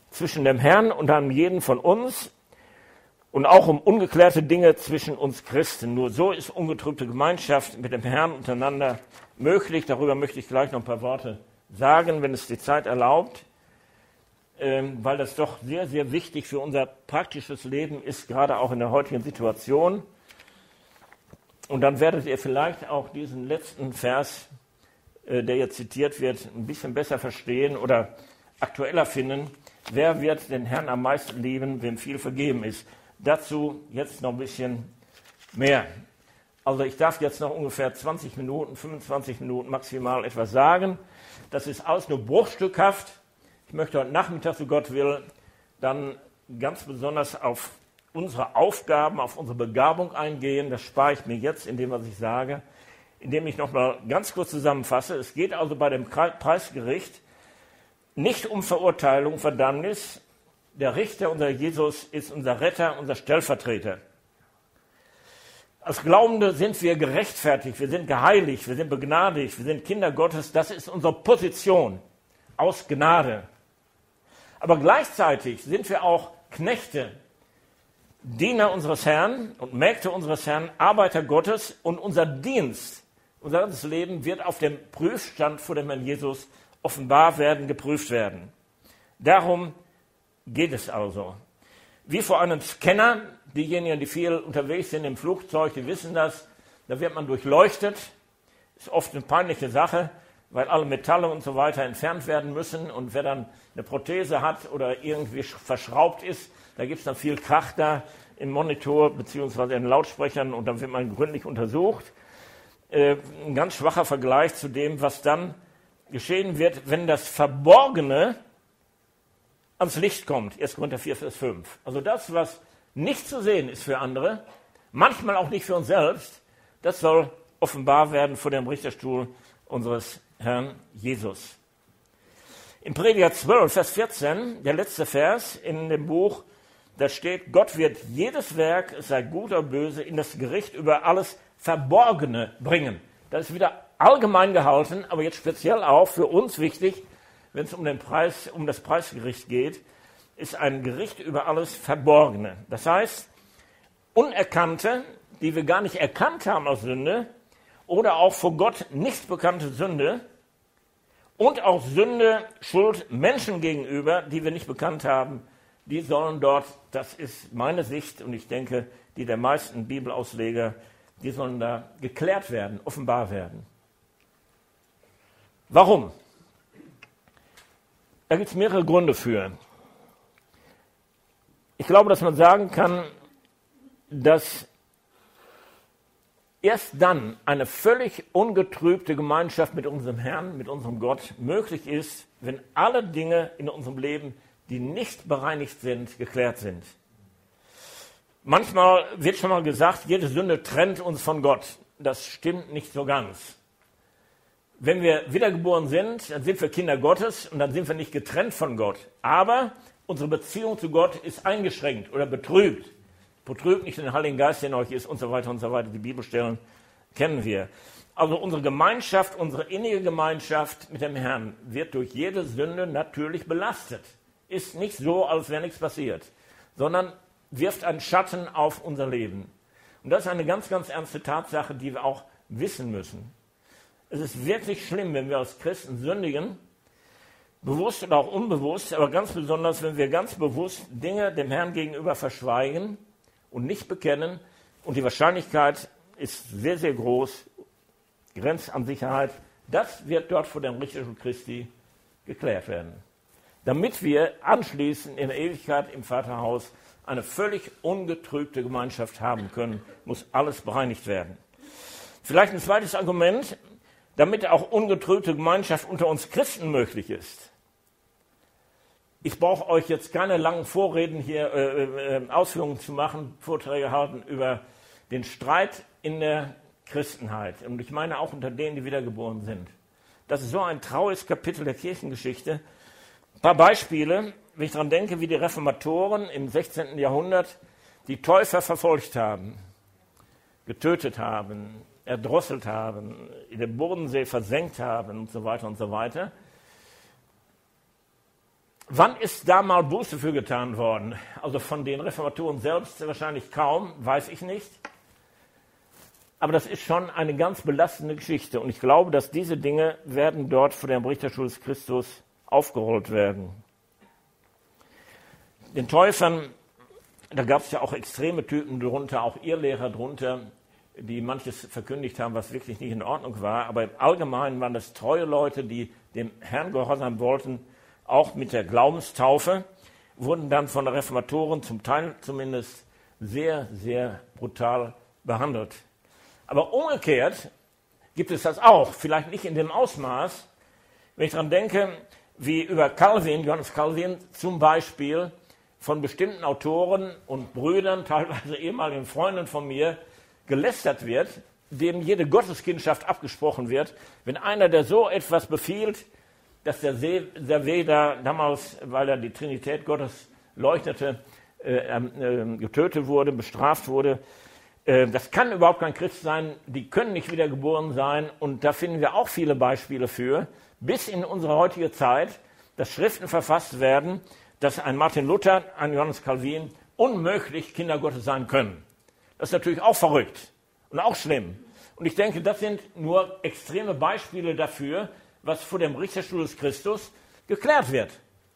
zwischen dem Herrn und einem jeden von uns und auch um ungeklärte Dinge zwischen uns Christen. Nur so ist ungetrübte Gemeinschaft mit dem Herrn untereinander möglich. Darüber möchte ich gleich noch ein paar Worte sagen, wenn es die Zeit erlaubt, weil das doch sehr, sehr wichtig für unser praktisches Leben ist, gerade auch in der heutigen Situation. Und dann werdet ihr vielleicht auch diesen letzten Vers, der jetzt zitiert wird, ein bisschen besser verstehen oder aktueller finden. Wer wird den Herrn am meisten lieben, wem viel vergeben ist? Dazu jetzt noch ein bisschen mehr. Also ich darf jetzt noch ungefähr 20 Minuten, 25 Minuten maximal etwas sagen. Das ist alles nur bruchstückhaft. Ich möchte heute Nachmittag, so Gott will, dann ganz besonders auf unsere Aufgaben, auf unsere Begabung eingehen. Das spare ich mir jetzt in dem, was ich sage, indem ich nochmal ganz kurz zusammenfasse. Es geht also bei dem Preisgericht nicht um Verurteilung, Verdammnis. Der Richter, unser Jesus, ist unser Retter, unser Stellvertreter. Als Glaubende sind wir gerechtfertigt, wir sind geheiligt, wir sind begnadigt, wir sind Kinder Gottes. Das ist unsere Position aus Gnade. Aber gleichzeitig sind wir auch Knechte, Diener unseres Herrn und Mägde unseres Herrn, Arbeiter Gottes, und unser Dienst, unser ganzes Leben wird auf dem Prüfstand vor dem Herrn Jesus offenbar werden, geprüft werden. Darum geht es also. Wie vor einem Scanner, diejenigen, die viel unterwegs sind im Flugzeug, die wissen das, da wird man durchleuchtet. Ist oft eine peinliche Sache, weil alle Metalle und so weiter entfernt werden müssen. Und wer dann eine Prothese hat oder irgendwie verschraubt ist, da gibt es dann viel Krach da im Monitor bzw. in den Lautsprechern und dann wird man gründlich untersucht. Ein ganz schwacher Vergleich zu dem, was dann geschehen wird, wenn das Verborgene ans Licht kommt. 1. Korinther 4, Vers 5. Also das, was nicht zu sehen ist für andere, manchmal auch nicht für uns selbst, das soll offenbar werden vor dem Richterstuhl unseres Herrn Jesus. Im Prediger 12, Vers 14, der letzte Vers in dem Buch, da steht: Gott wird jedes Werk, es sei gut oder böse, in das Gericht über alles Verborgene bringen. Das ist wieder allgemein gehalten, aber jetzt speziell auch für uns wichtig, wenn es um das Preisgericht geht, ist ein Gericht über alles Verborgene. Das heißt, Unerkannte, die wir gar nicht erkannt haben als Sünde, oder auch vor Gott nicht bekannte Sünde, und auch Sünde, Schuld Menschen gegenüber, die wir nicht bekannt haben, die sollen dort, das ist meine Sicht und ich denke, die der meisten Bibelausleger, die sollen da geklärt werden, offenbar werden. Warum? Da gibt es mehrere Gründe für. Ich glaube, dass man sagen kann, dass erst dann eine völlig ungetrübte Gemeinschaft mit unserem Herrn, mit unserem Gott möglich ist, wenn alle Dinge in unserem Leben, die nicht bereinigt sind, geklärt sind. Manchmal wird schon mal gesagt, jede Sünde trennt uns von Gott. Das stimmt nicht so ganz. Wenn wir wiedergeboren sind, dann sind wir Kinder Gottes und dann sind wir nicht getrennt von Gott. Aber unsere Beziehung zu Gott ist eingeschränkt oder betrübt. Betrübt nicht den Heiligen Geist, der in euch ist und so weiter und so weiter. Die Bibelstellen kennen wir. Also unsere Gemeinschaft, unsere innige Gemeinschaft mit dem Herrn wird durch jede Sünde natürlich belastet. Ist nicht so, als wäre nichts passiert, sondern wirft einen Schatten auf unser Leben. Und das ist eine ganz, ganz ernste Tatsache, die wir auch wissen müssen. Es ist wirklich schlimm, wenn wir als Christen sündigen, bewusst oder auch unbewusst, aber ganz besonders, wenn wir ganz bewusst Dinge dem Herrn gegenüber verschweigen und nicht bekennen. Und die Wahrscheinlichkeit ist sehr, sehr groß, grenzt an Sicherheit. Das wird dort vor dem Richterstuhl Christi geklärt werden. Damit wir anschließend in der Ewigkeit im Vaterhaus eine völlig ungetrübte Gemeinschaft haben können, muss alles bereinigt werden. Vielleicht ein zweites Argument, damit auch ungetrübte Gemeinschaft unter uns Christen möglich ist. Ich brauche euch jetzt keine langen Vorreden hier, Ausführungen zu machen, Vorträge halten über den Streit in der Christenheit. Und ich meine auch unter denen, die wiedergeboren sind. Das ist so ein trauriges Kapitel der Kirchengeschichte. Ein paar Beispiele, wenn ich daran denke, wie die Reformatoren im 16. Jahrhundert die Täufer verfolgt haben, getötet haben, erdrosselt haben, in den Bodensee versenkt haben und so weiter und so weiter. Wann ist da mal Buße für getan worden? Also von den Reformatoren selbst wahrscheinlich kaum, weiß ich nicht. Aber das ist schon eine ganz belastende Geschichte. Und ich glaube, dass diese Dinge werden dort vor dem Richterstuhl des Christus aufgerollt werden. Den Täufern, da gab es ja auch extreme Typen drunter, auch Irrlehrer drunter, die manches verkündigt haben, was wirklich nicht in Ordnung war. Aber im Allgemeinen waren das treue Leute, die dem Herrn gehorsam wollten, auch mit der Glaubenstaufe, wurden dann von den Reformatoren zum Teil zumindest sehr, sehr brutal behandelt. Aber umgekehrt gibt es das auch, vielleicht nicht in dem Ausmaß. Wenn ich daran denke, wie über Calvin, Johannes Calvin zum Beispiel, von bestimmten Autoren und Brüdern, teilweise ehemaligen Freunden von mir, gelästert wird, dem jede Gotteskindschaft abgesprochen wird. Wenn einer, der so etwas befiehlt, dass der Weder damals, weil er die Trinität Gottes leuchtete, getötet wurde, bestraft wurde, das kann überhaupt kein Christ sein, die können nicht wiedergeboren sein. Und da finden wir auch viele Beispiele für, bis in unsere heutige Zeit, dass Schriften verfasst werden, dass ein Martin Luther, ein Johannes Calvin unmöglich Kinder Gottes sein können. Das ist natürlich auch verrückt und auch schlimm. Und ich denke, das sind nur extreme Beispiele dafür, was vor dem Richterstuhl des Christus geklärt wird.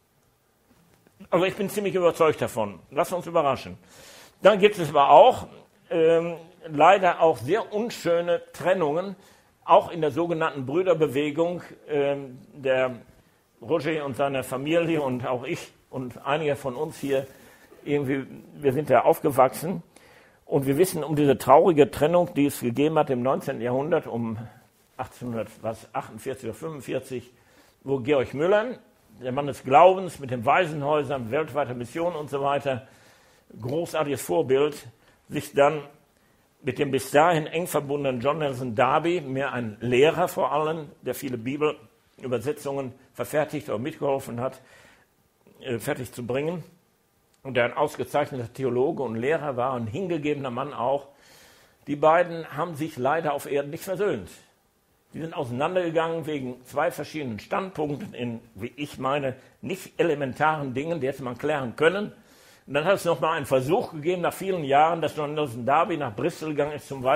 Also ich bin ziemlich überzeugt davon. Lass uns überraschen. Dann gibt es aber auch leider auch sehr unschöne Trennungen, auch in der sogenannten Brüderbewegung. Der Roger und seine Familie und auch ich und einige von uns hier, irgendwie, wir sind da aufgewachsen und wir wissen um diese traurige Trennung, die es gegeben hat im 19. Jahrhundert, um 1848 oder 45, wo Georg Müller, der Mann des Glaubens mit den Waisenhäusern, weltweiter Mission und so weiter, großartiges Vorbild, sich dann mit dem bis dahin eng verbundenen John Nelson Darby, mehr ein Lehrer vor allem, der viele Bibelübersetzungen verfertigt oder mitgeholfen hat, fertig zu bringen, und der ein ausgezeichneter Theologe und Lehrer war, ein hingegebener Mann auch. Die beiden haben sich leider auf Erden nicht versöhnt. Die sind auseinandergegangen wegen zwei verschiedenen Standpunkten in, wie ich meine, nicht elementaren Dingen, die hätte man klären können. Und dann hat es nochmal einen Versuch gegeben, nach vielen Jahren, dass John Nelson Darby nach Bristol gegangen ist zum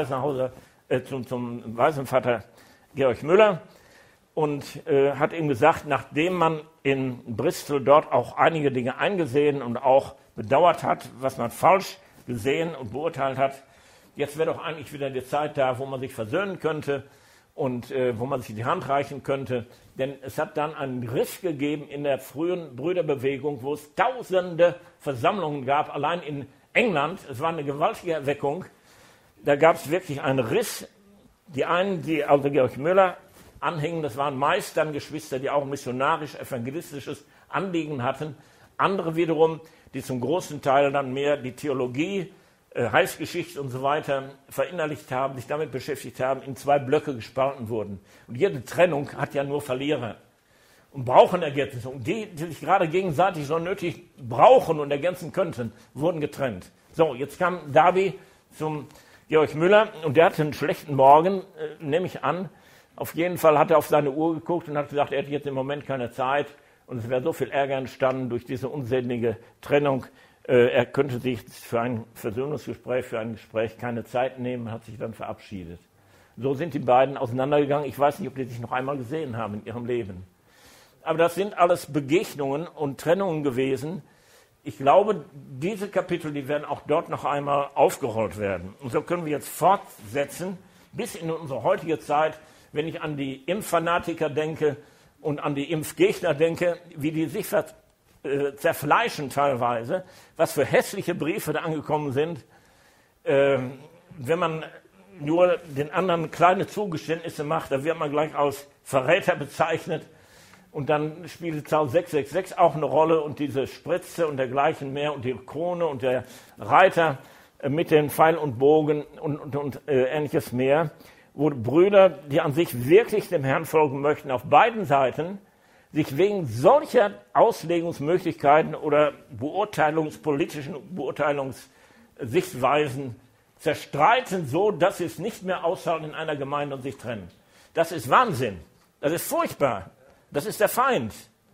Waisenvater Georg Müller und hat ihm gesagt, nachdem man in Bristol dort auch einige Dinge eingesehen und auch bedauert hat, was man falsch gesehen und beurteilt hat, jetzt wäre doch eigentlich wieder die Zeit da, wo man sich versöhnen könnte und wo man sich die Hand reichen könnte. Denn es hat dann einen Riss gegeben in der frühen Brüderbewegung, wo es tausende Versammlungen gab, allein in England. Es war eine gewaltige Erweckung. Da gab es wirklich einen Riss. Die einen, die also Georg Müller anhingen, das waren meist dann Geschwister, die auch missionarisch-evangelistisches Anliegen hatten. Andere wiederum, die zum großen Teil dann mehr die Theologie, Heilsgeschichte und so weiter verinnerlicht haben, sich damit beschäftigt haben, in zwei Blöcke gespalten wurden. Und jede Trennung hat ja nur Verlierer und brauchen Ergänzung. Und die sich gerade gegenseitig so nötig brauchen und ergänzen könnten, wurden getrennt. So, jetzt kam Darby zum Georg Müller und der hatte einen schlechten Morgen, nehme ich an. Auf jeden Fall hat er auf seine Uhr geguckt und hat gesagt, er hätte jetzt im Moment keine Zeit und es wäre so viel Ärger entstanden durch diese unsinnige Trennung. Er könnte sich für ein Versöhnungsgespräch, für ein Gespräch keine Zeit nehmen, hat sich dann verabschiedet. So sind die beiden auseinandergegangen. Ich weiß nicht, ob die sich noch einmal gesehen haben in ihrem Leben. Aber das sind alles Begegnungen und Trennungen gewesen. Ich glaube, diese Kapitel, die werden auch dort noch einmal aufgerollt werden. Und so können wir jetzt fortsetzen bis in unsere heutige Zeit, wenn ich an die Impffanatiker denke und an die Impfgegner denke, wie die sich zerfleischen teilweise, was für hässliche Briefe da angekommen sind. Wenn man nur den anderen kleine Zugeständnisse macht, da wird man gleich als Verräter bezeichnet. Und dann spielt die Zahl 666 auch eine Rolle und diese Spritze und dergleichen mehr und die Krone und der Reiter mit den Pfeil und Bogen und ähnliches mehr, wo Brüder, die an sich wirklich dem Herrn folgen möchten, auf beiden Seiten sich wegen solcher Auslegungsmöglichkeiten oder politischen Beurteilungssichtweisen zerstreiten, so dass sie es nicht mehr aushalten in einer Gemeinde und sich trennen. Das ist Wahnsinn. Das ist furchtbar. Das ist der Feind.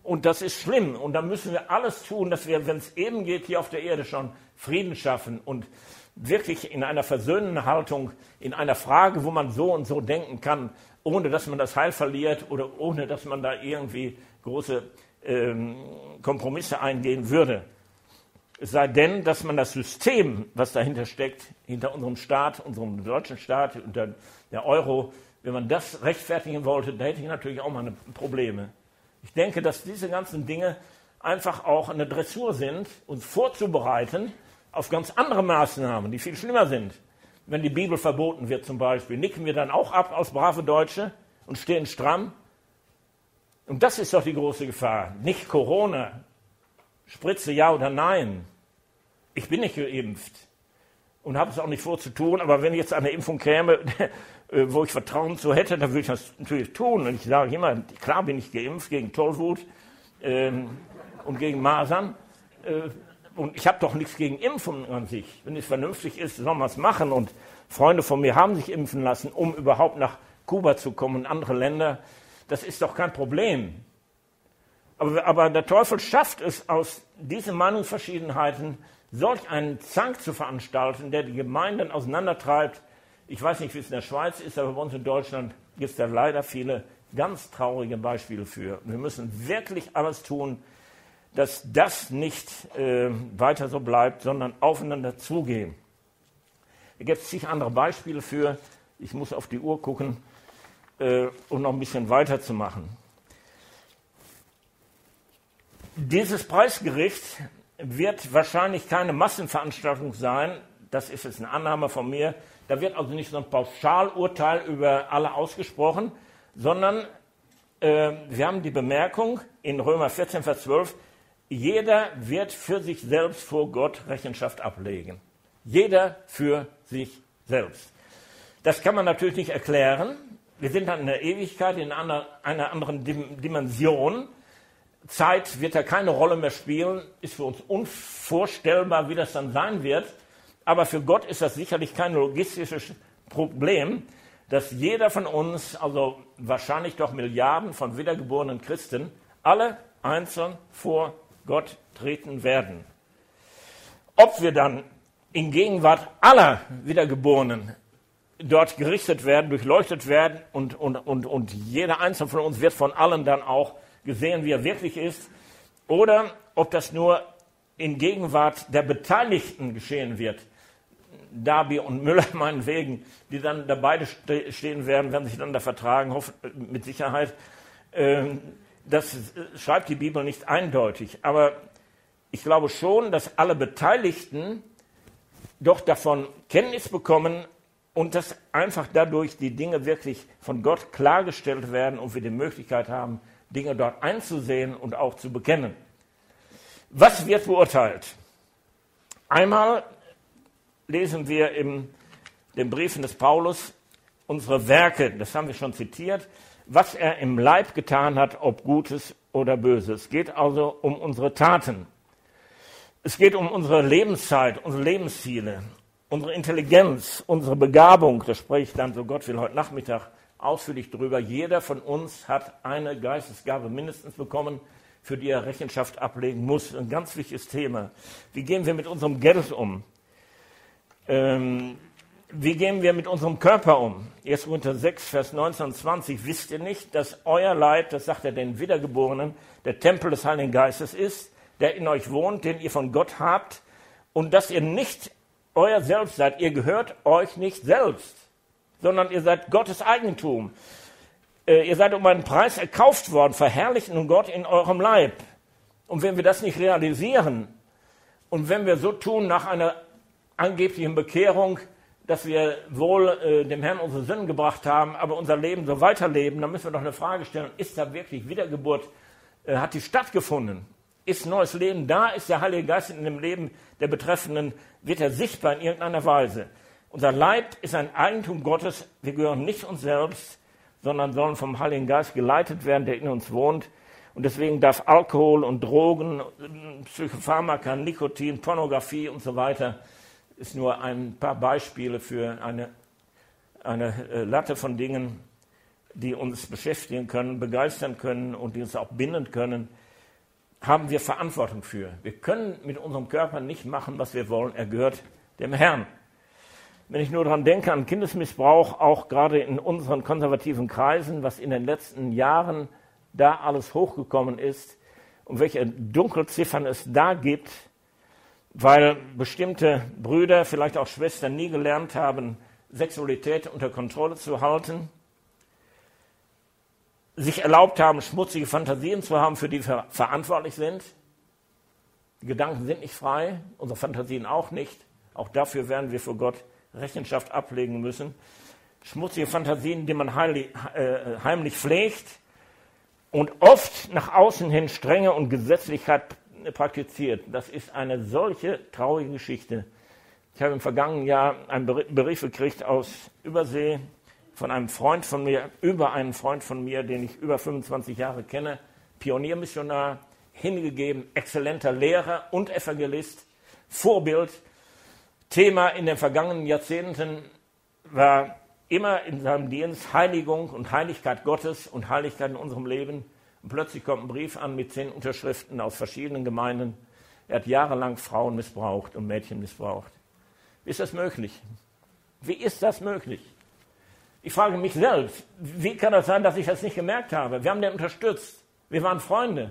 Und das ist schlimm. Und da müssen wir alles tun, dass wir, wenn es eben geht, hier auf der Erde schon Frieden schaffen und wirklich in einer versöhnenden Haltung, in einer Frage, wo man so und so denken kann, ohne dass man das Heil verliert oder ohne dass man da irgendwie große Kompromisse eingehen würde. Es sei denn, dass man das System, was dahinter steckt, hinter unserem Staat, unserem deutschen Staat, unter der Euro, wenn man das rechtfertigen wollte, da hätte ich natürlich auch mal Probleme. Ich denke, dass diese ganzen Dinge einfach auch eine Dressur sind, uns vorzubereiten auf ganz andere Maßnahmen, die viel schlimmer sind. Wenn die Bibel verboten wird zum Beispiel, nicken wir dann auch ab als brave Deutsche und stehen stramm? Und das ist doch die große Gefahr. Nicht Corona, Spritze ja oder nein. Ich bin nicht geimpft und habe es auch nicht vor zu tun, aber wenn jetzt eine Impfung käme, wo ich Vertrauen zu hätte, dann würde ich das natürlich tun. Und ich sage immer, klar bin ich geimpft gegen Tollwut und gegen Masern. Und ich habe doch nichts gegen Impfungen an sich. Wenn es vernünftig ist, soll man es machen. Und Freunde von mir haben sich impfen lassen, um überhaupt nach Kuba zu kommen und andere Länder. Das ist doch kein Problem. Aber der Teufel schafft es, aus diesen Meinungsverschiedenheiten solch einen Zank zu veranstalten, der die Gemeinden auseinandertreibt. Ich weiß nicht, wie es in der Schweiz ist, aber bei uns in Deutschland gibt es da leider viele ganz traurige Beispiele für. Wir müssen wirklich alles tun, dass das nicht weiter so bleibt, sondern aufeinander zugehen. Da gibt es sicher andere Beispiele für. Ich muss auf die Uhr gucken, um noch ein bisschen weiterzumachen. Dieses Preisgericht wird wahrscheinlich keine Massenveranstaltung sein. Das ist jetzt eine Annahme von mir. Da wird also nicht so ein Pauschalurteil über alle ausgesprochen, sondern wir haben die Bemerkung in Römer 14, Vers 12, jeder wird für sich selbst vor Gott Rechenschaft ablegen. Jeder für sich selbst. Das kann man natürlich nicht erklären. Wir sind dann in der Ewigkeit, in einer anderen Dimension. Zeit wird da keine Rolle mehr spielen, ist für uns unvorstellbar, wie das dann sein wird. Aber für Gott ist das sicherlich kein logistisches Problem, dass jeder von uns, also wahrscheinlich doch Milliarden von wiedergeborenen Christen, alle einzeln vor Gott treten werden. Ob wir dann in Gegenwart aller Wiedergeborenen dort gerichtet werden, durchleuchtet werden und jeder einzelne von uns wird von allen dann auch gesehen, wie er wirklich ist, oder ob das nur in Gegenwart der Beteiligten geschehen wird. Darby und Müller meinetwegen, die dann da beide stehen werden sich dann da vertragen, mit Sicherheit. Das schreibt die Bibel nicht eindeutig. Aber ich glaube schon, dass alle Beteiligten doch davon Kenntnis bekommen und dass einfach dadurch die Dinge wirklich von Gott klargestellt werden und wir die Möglichkeit haben, Dinge dort einzusehen und auch zu bekennen. Was wird beurteilt? Einmal lesen wir in den Briefen des Paulus unsere Werke, das haben wir schon zitiert, was er im Leib getan hat, ob Gutes oder Böses. Es geht also um unsere Taten. Es geht um unsere Lebenszeit, unsere Lebensziele, unsere Intelligenz, unsere Begabung. Da spreche ich dann, so Gott will, heute Nachmittag ausführlich drüber. Jeder von uns hat eine Geistesgabe mindestens bekommen, für die er Rechenschaft ablegen muss. Ein ganz wichtiges Thema. Wie gehen wir mit unserem Geld um? Wie gehen wir mit unserem Körper um? 1. Korinther 6, Vers 19 und 20. Wisst ihr nicht, dass euer Leib, das sagt er den Wiedergeborenen, der Tempel des Heiligen Geistes ist, der in euch wohnt, den ihr von Gott habt, und dass ihr nicht euer Selbst seid. Ihr gehört euch nicht selbst, sondern ihr seid Gottes Eigentum. Ihr seid um einen Preis erkauft worden, verherrlicht nun Gott in eurem Leib. Und wenn wir das nicht realisieren und wenn wir so tun nach einer angeblichen Bekehrung, dass wir wohl dem Herrn unsere Sünden gebracht haben, aber unser Leben so weiterleben, dann müssen wir doch eine Frage stellen, ist da wirklich Wiedergeburt, hat die stattgefunden? Ist neues Leben da? Ist der Heilige Geist in dem Leben der Betreffenden, wird er sichtbar in irgendeiner Weise? Unser Leib ist ein Eigentum Gottes, wir gehören nicht uns selbst, sondern sollen vom Heiligen Geist geleitet werden, der in uns wohnt. Und deswegen darf Alkohol und Drogen, Psychopharmaka, Nikotin, Pornografie und so weiter, ist nur ein paar Beispiele für eine Latte von Dingen, die uns beschäftigen können, begeistern können und die uns auch binden können. haben wir Verantwortung für. Wir können mit unserem Körper nicht machen, was wir wollen. Er gehört dem Herrn. Wenn ich nur daran denke, an Kindesmissbrauch, auch gerade in unseren konservativen Kreisen, was in den letzten Jahren da alles hochgekommen ist und welche Dunkelziffern es da gibt, weil bestimmte Brüder, vielleicht auch Schwestern nie gelernt haben, Sexualität unter Kontrolle zu halten, sich erlaubt haben, schmutzige Fantasien zu haben, für die wir verantwortlich sind. Die Gedanken sind nicht frei, unsere Fantasien auch nicht. Auch dafür werden wir vor Gott Rechenschaft ablegen müssen. Schmutzige Fantasien, die man heimlich pflegt und oft nach außen hin Strenge und Gesetzlichkeit praktiziert. Das ist eine solche traurige Geschichte. Ich habe im vergangenen Jahr einen Brief gekriegt aus Übersee von einem Freund von mir, über einen Freund von mir, den ich über 25 Jahre kenne, Pioniermissionar, hingegeben, exzellenter Lehrer und Evangelist, Vorbild. Thema in den vergangenen Jahrzehnten war immer in seinem Dienst Heiligung und Heiligkeit Gottes und Heiligkeit in unserem Leben. Und plötzlich kommt ein Brief an mit 10 Unterschriften aus verschiedenen Gemeinden. Er hat jahrelang Frauen missbraucht und Mädchen missbraucht. Wie ist das möglich? Wie ist das möglich? Ich frage mich selbst, wie kann das sein, dass ich das nicht gemerkt habe? Wir haben den unterstützt. Wir waren Freunde.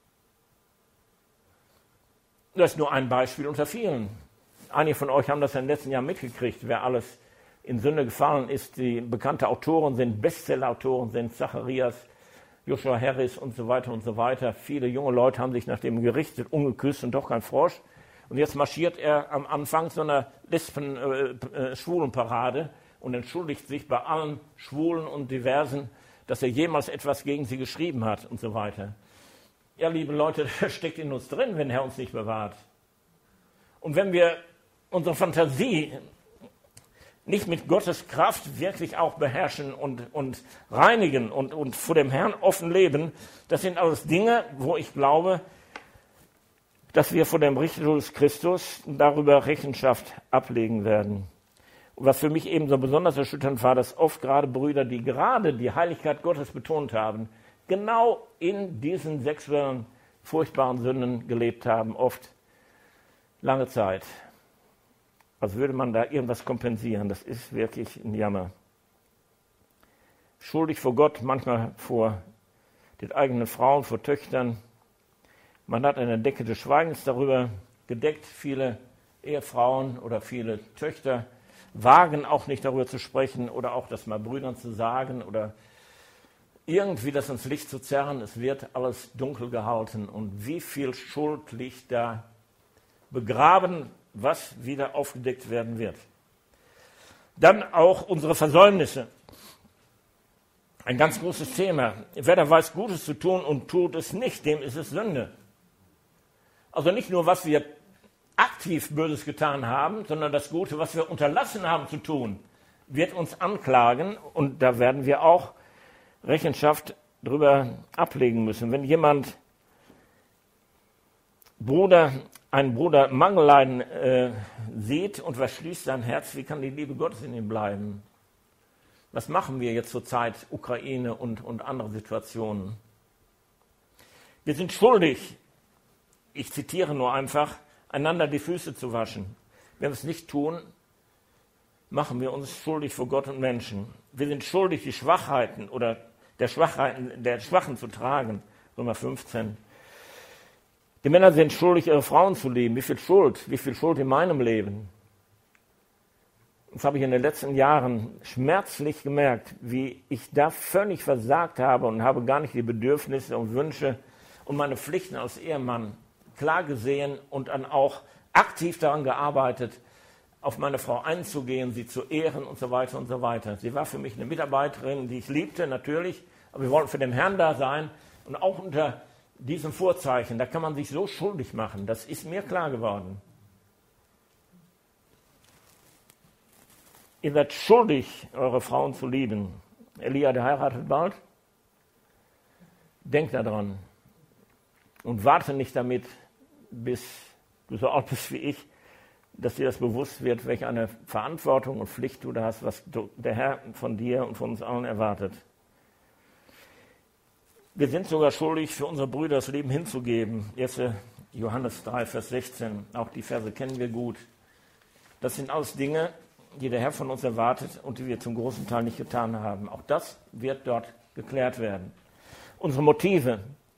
Das ist nur ein Beispiel unter vielen. Einige von euch haben das in den letzten Jahren mitgekriegt, wer alles in Sünde gefallen ist. Die bekannte Autoren sind, Bestseller-Autoren sind Zacharias, Joshua Harris und so weiter und so weiter. Viele junge Leute haben sich nach dem gerichtet, umgeküsst und doch kein Frosch. Und jetzt marschiert er am Anfang so einer Lesben-Schwulenparade und entschuldigt sich bei allen Schwulen und Diversen, dass er jemals etwas gegen sie geschrieben hat und so weiter. Ja, liebe Leute, das steckt in uns drin, wenn er uns nicht bewahrt. Und wenn wir unsere Fantasie nicht mit Gottes Kraft wirklich auch beherrschen und reinigen und vor dem Herrn offen leben, das sind alles Dinge, wo ich glaube, dass wir vor dem Richterstuhl des Christus darüber Rechenschaft ablegen werden. Und was für mich eben so besonders erschütternd war, dass oft gerade Brüder, die gerade die Heiligkeit Gottes betont haben, genau in diesen sexuellen, furchtbaren Sünden gelebt haben, oft lange Zeit. Als würde man da irgendwas kompensieren. Das ist wirklich ein Jammer. Schuldig vor Gott, manchmal vor den eigenen Frauen, vor Töchtern. Man hat eine Decke des Schweigens darüber gedeckt. Viele Ehefrauen oder viele Töchter wagen auch nicht darüber zu sprechen oder auch das mal Brüdern zu sagen oder irgendwie das ins Licht zu zerren. Es wird alles dunkel gehalten und wie viel Schuld liegt da begraben, was wieder aufgedeckt werden wird. Dann auch unsere Versäumnisse. Ein ganz großes Thema. Wer da weiß, Gutes zu tun und tut es nicht, dem ist es Sünde. Also nicht nur, was wir aktiv Böses getan haben, sondern das Gute, was wir unterlassen haben zu tun, wird uns anklagen und da werden wir auch Rechenschaft drüber ablegen müssen. Wenn jemand einen Bruder Mangelleiden sieht und verschließt sein Herz, wie kann die Liebe Gottes in ihm bleiben? Was machen wir jetzt zur Zeit Ukraine und andere Situationen? Wir sind schuldig, ich zitiere nur einfach, einander die Füße zu waschen. Wenn wir es nicht tun, machen wir uns schuldig vor Gott und Menschen. Wir sind schuldig, die Schwachheiten oder der Schwachen zu tragen. Römer 15. Die Männer sind schuldig, ihre Frauen zu lieben. Wie viel Schuld in meinem Leben. Das habe ich in den letzten Jahren schmerzlich gemerkt, wie ich da völlig versagt habe und habe gar nicht die Bedürfnisse und Wünsche und meine Pflichten als Ehemann klar gesehen und dann auch aktiv daran gearbeitet, auf meine Frau einzugehen, sie zu ehren und so weiter und so weiter. Sie war für mich eine Mitarbeiterin, die ich liebte, natürlich, aber wir wollten für den Herrn da sein und auch unter diesem Vorzeichen, da kann man sich so schuldig machen, das ist mir klar geworden. Ihr seid schuldig, eure Frauen zu lieben. Elia, der heiratet bald. Denkt daran und warte nicht damit, bis du so alt bist wie ich, dass dir das bewusst wird, welche eine Verantwortung und Pflicht du da hast, was der Herr von dir und von uns allen erwartet. Wir sind sogar schuldig, für unsere Brüder das Leben hinzugeben. 1. Johannes 3, Vers 16, auch die Verse kennen wir gut. Das sind alles Dinge, die der Herr von uns erwartet und die wir zum großen Teil nicht getan haben. Auch das wird dort geklärt werden. Unsere Motive.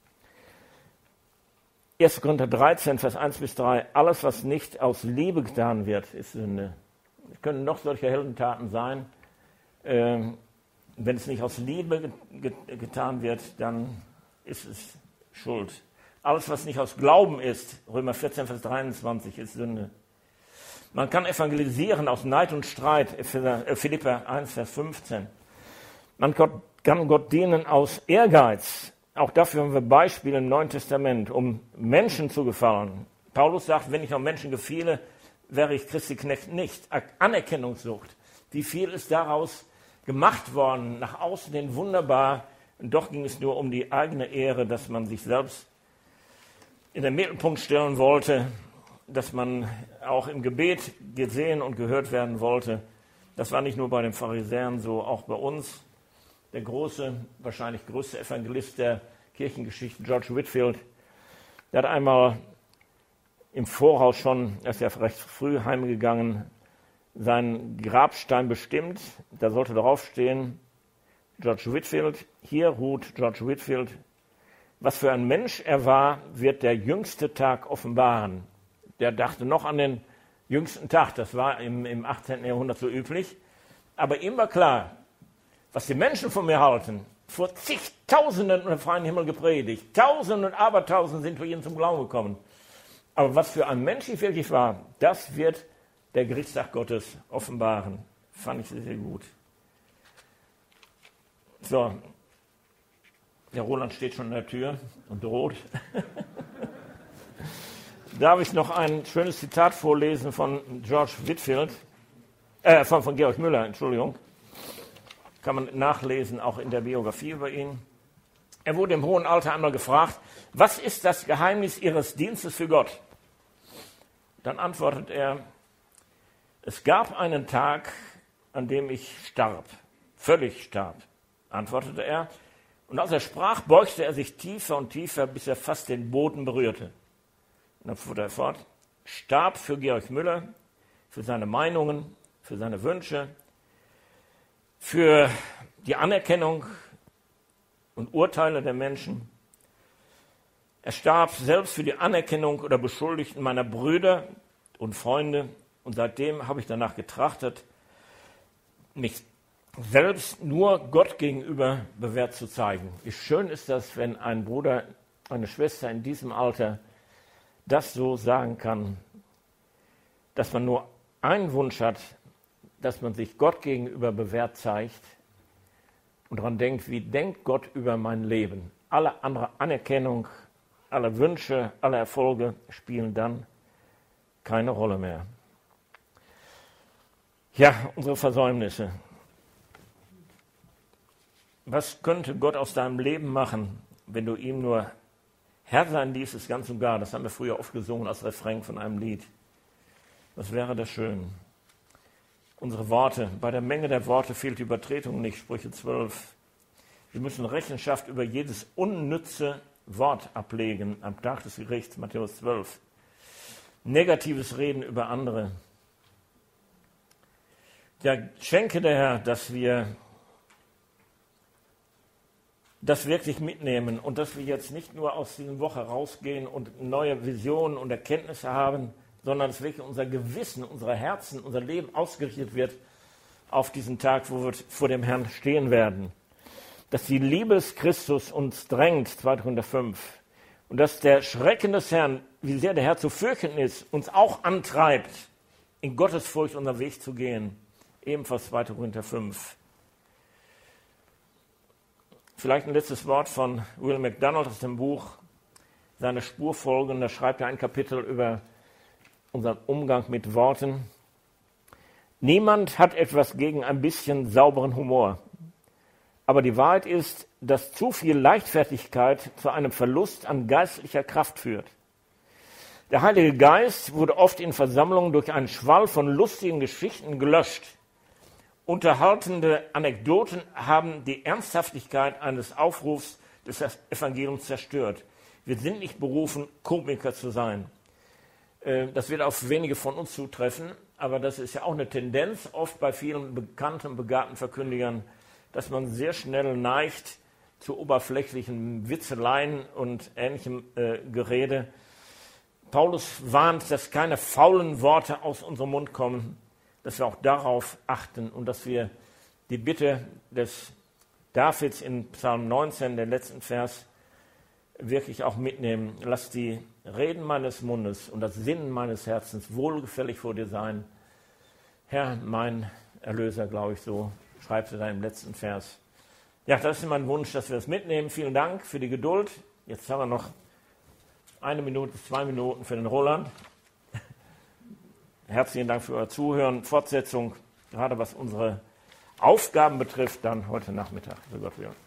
1. Korinther 13, Vers 1 bis 3. Alles, was nicht aus Liebe getan wird, ist Sünde. Es können noch solche Heldentaten sein. Wenn es nicht aus Liebe getan wird, dann ist es Schuld. Alles, was nicht aus Glauben ist, Römer 14, Vers 23, ist Sünde. Man kann evangelisieren aus Neid und Streit, Philipper 1, Vers 15. Man kann Gott dienen aus Ehrgeiz. Auch dafür haben wir Beispiele im Neuen Testament, um Menschen zu gefallen. Paulus sagt, wenn ich noch Menschen gefiele, wäre ich Christi Knecht nicht. Anerkennungssucht. Wie viel ist daraus gemacht worden, nach außen hin wunderbar. Und doch ging es nur um die eigene Ehre, dass man sich selbst in den Mittelpunkt stellen wollte, dass man auch im Gebet gesehen und gehört werden wollte. Das war nicht nur bei den Pharisäern so, auch bei uns. Der große, wahrscheinlich größte Evangelist der Kirchengeschichte, George Whitefield, der hat einmal im Voraus schon, er ist ja recht früh heimgegangen, seinen Grabstein bestimmt. Da sollte draufstehen, George Whitefield, hier ruht George Whitefield. Was für ein Mensch er war, wird der jüngste Tag offenbaren. Der dachte noch an den jüngsten Tag, das war im 18. Jahrhundert so üblich. Aber ihm war klar, was die Menschen von mir halten, vor zigtausenden im freien Himmel gepredigt. Tausende und Abertausende sind durch ihn zum Glauben gekommen. Aber was für ein Mensch ich wirklich war, das wird der Gerichtstag Gottes offenbaren. Fand ich sehr, sehr gut. So, der Roland steht schon in der Tür und droht. Darf ich noch ein schönes Zitat vorlesen von George Whitefield, von Georg Müller, Entschuldigung. Kann man nachlesen, auch in der Biografie über ihn. Er wurde im hohen Alter einmal gefragt, was ist das Geheimnis Ihres Dienstes für Gott? Dann antwortet er, es gab einen Tag, an dem ich starb, völlig starb, antwortete er. Und als er sprach, beugte er sich tiefer und tiefer, bis er fast den Boden berührte. Und dann fuhr er fort, starb für Georg Müller, für seine Meinungen, für seine Wünsche, für die Anerkennung und Urteile der Menschen. Er starb selbst für die Anerkennung oder Beschuldigten meiner Brüder und Freunde. Und seitdem habe ich danach getrachtet, mich selbst nur Gott gegenüber bewährt zu zeigen. Wie schön ist das, wenn ein Bruder, eine Schwester in diesem Alter das so sagen kann, dass man nur einen Wunsch hat, dass man sich Gott gegenüber bewährt zeigt und daran denkt, wie denkt Gott über mein Leben. Alle andere Anerkennung, alle Wünsche, alle Erfolge spielen dann keine Rolle mehr. Ja, unsere Versäumnisse. Was könnte Gott aus deinem Leben machen, wenn du ihm nur Herr sein ließest, ganz und gar? Das haben wir früher oft gesungen als Refrain von einem Lied. Was wäre das schön? Unsere Worte, bei der Menge der Worte fehlt die Übertretung nicht, Sprüche 12. Wir müssen Rechenschaft über jedes unnütze Wort ablegen am Tag des Gerichts, Matthäus 12. Negatives Reden über andere. Ja, schenke der Herr, dass wir das wirklich mitnehmen und dass wir jetzt nicht nur aus dieser Woche rausgehen und neue Visionen und Erkenntnisse haben, sondern dass wirklich unser Gewissen, unsere Herzen, unser Leben ausgerichtet wird auf diesen Tag, wo wir vor dem Herrn stehen werden. Dass die Liebe des Christus uns drängt, 2. Korinther 5, und dass der Schrecken des Herrn, wie sehr der Herr zu fürchten ist, uns auch antreibt, in Gottesfurcht unseren Weg zu gehen. Ebenfalls 2. Korinther 5. Vielleicht ein letztes Wort von Will McDonald aus dem Buch Seine Spurfolgen. Da schreibt er ein Kapitel über unseren Umgang mit Worten. Niemand hat etwas gegen ein bisschen sauberen Humor. Aber die Wahrheit ist, dass zu viel Leichtfertigkeit zu einem Verlust an geistlicher Kraft führt. Der Heilige Geist wurde oft in Versammlungen durch einen Schwall von lustigen Geschichten gelöscht. Unterhaltende Anekdoten haben die Ernsthaftigkeit eines Aufrufs das Evangelium zerstört. Wir sind nicht berufen, Komiker zu sein. Das wird auf wenige von uns zutreffen, aber das ist ja auch eine Tendenz, oft bei vielen bekannten, begabten Verkündigern, dass man sehr schnell neigt zu oberflächlichen Witzeleien und ähnlichem Gerede. Paulus warnt, dass keine faulen Worte aus unserem Mund kommen, dass wir auch darauf achten und dass wir die Bitte des Davids in Psalm 19, den letzten Vers, wirklich auch mitnehmen. Lass die Reden meines Mundes und das Sinnen meines Herzens wohlgefällig vor dir sein. Herr, mein Erlöser, glaube ich, so schreibst du da im letzten Vers. Ja, das ist mein Wunsch, dass wir das mitnehmen. Vielen Dank für die Geduld. Jetzt haben wir noch 1 Minute, 2 Minuten für den Roland. Herzlichen Dank für euer Zuhören. Fortsetzung, gerade was unsere Aufgaben betrifft, dann heute Nachmittag, so Gott will.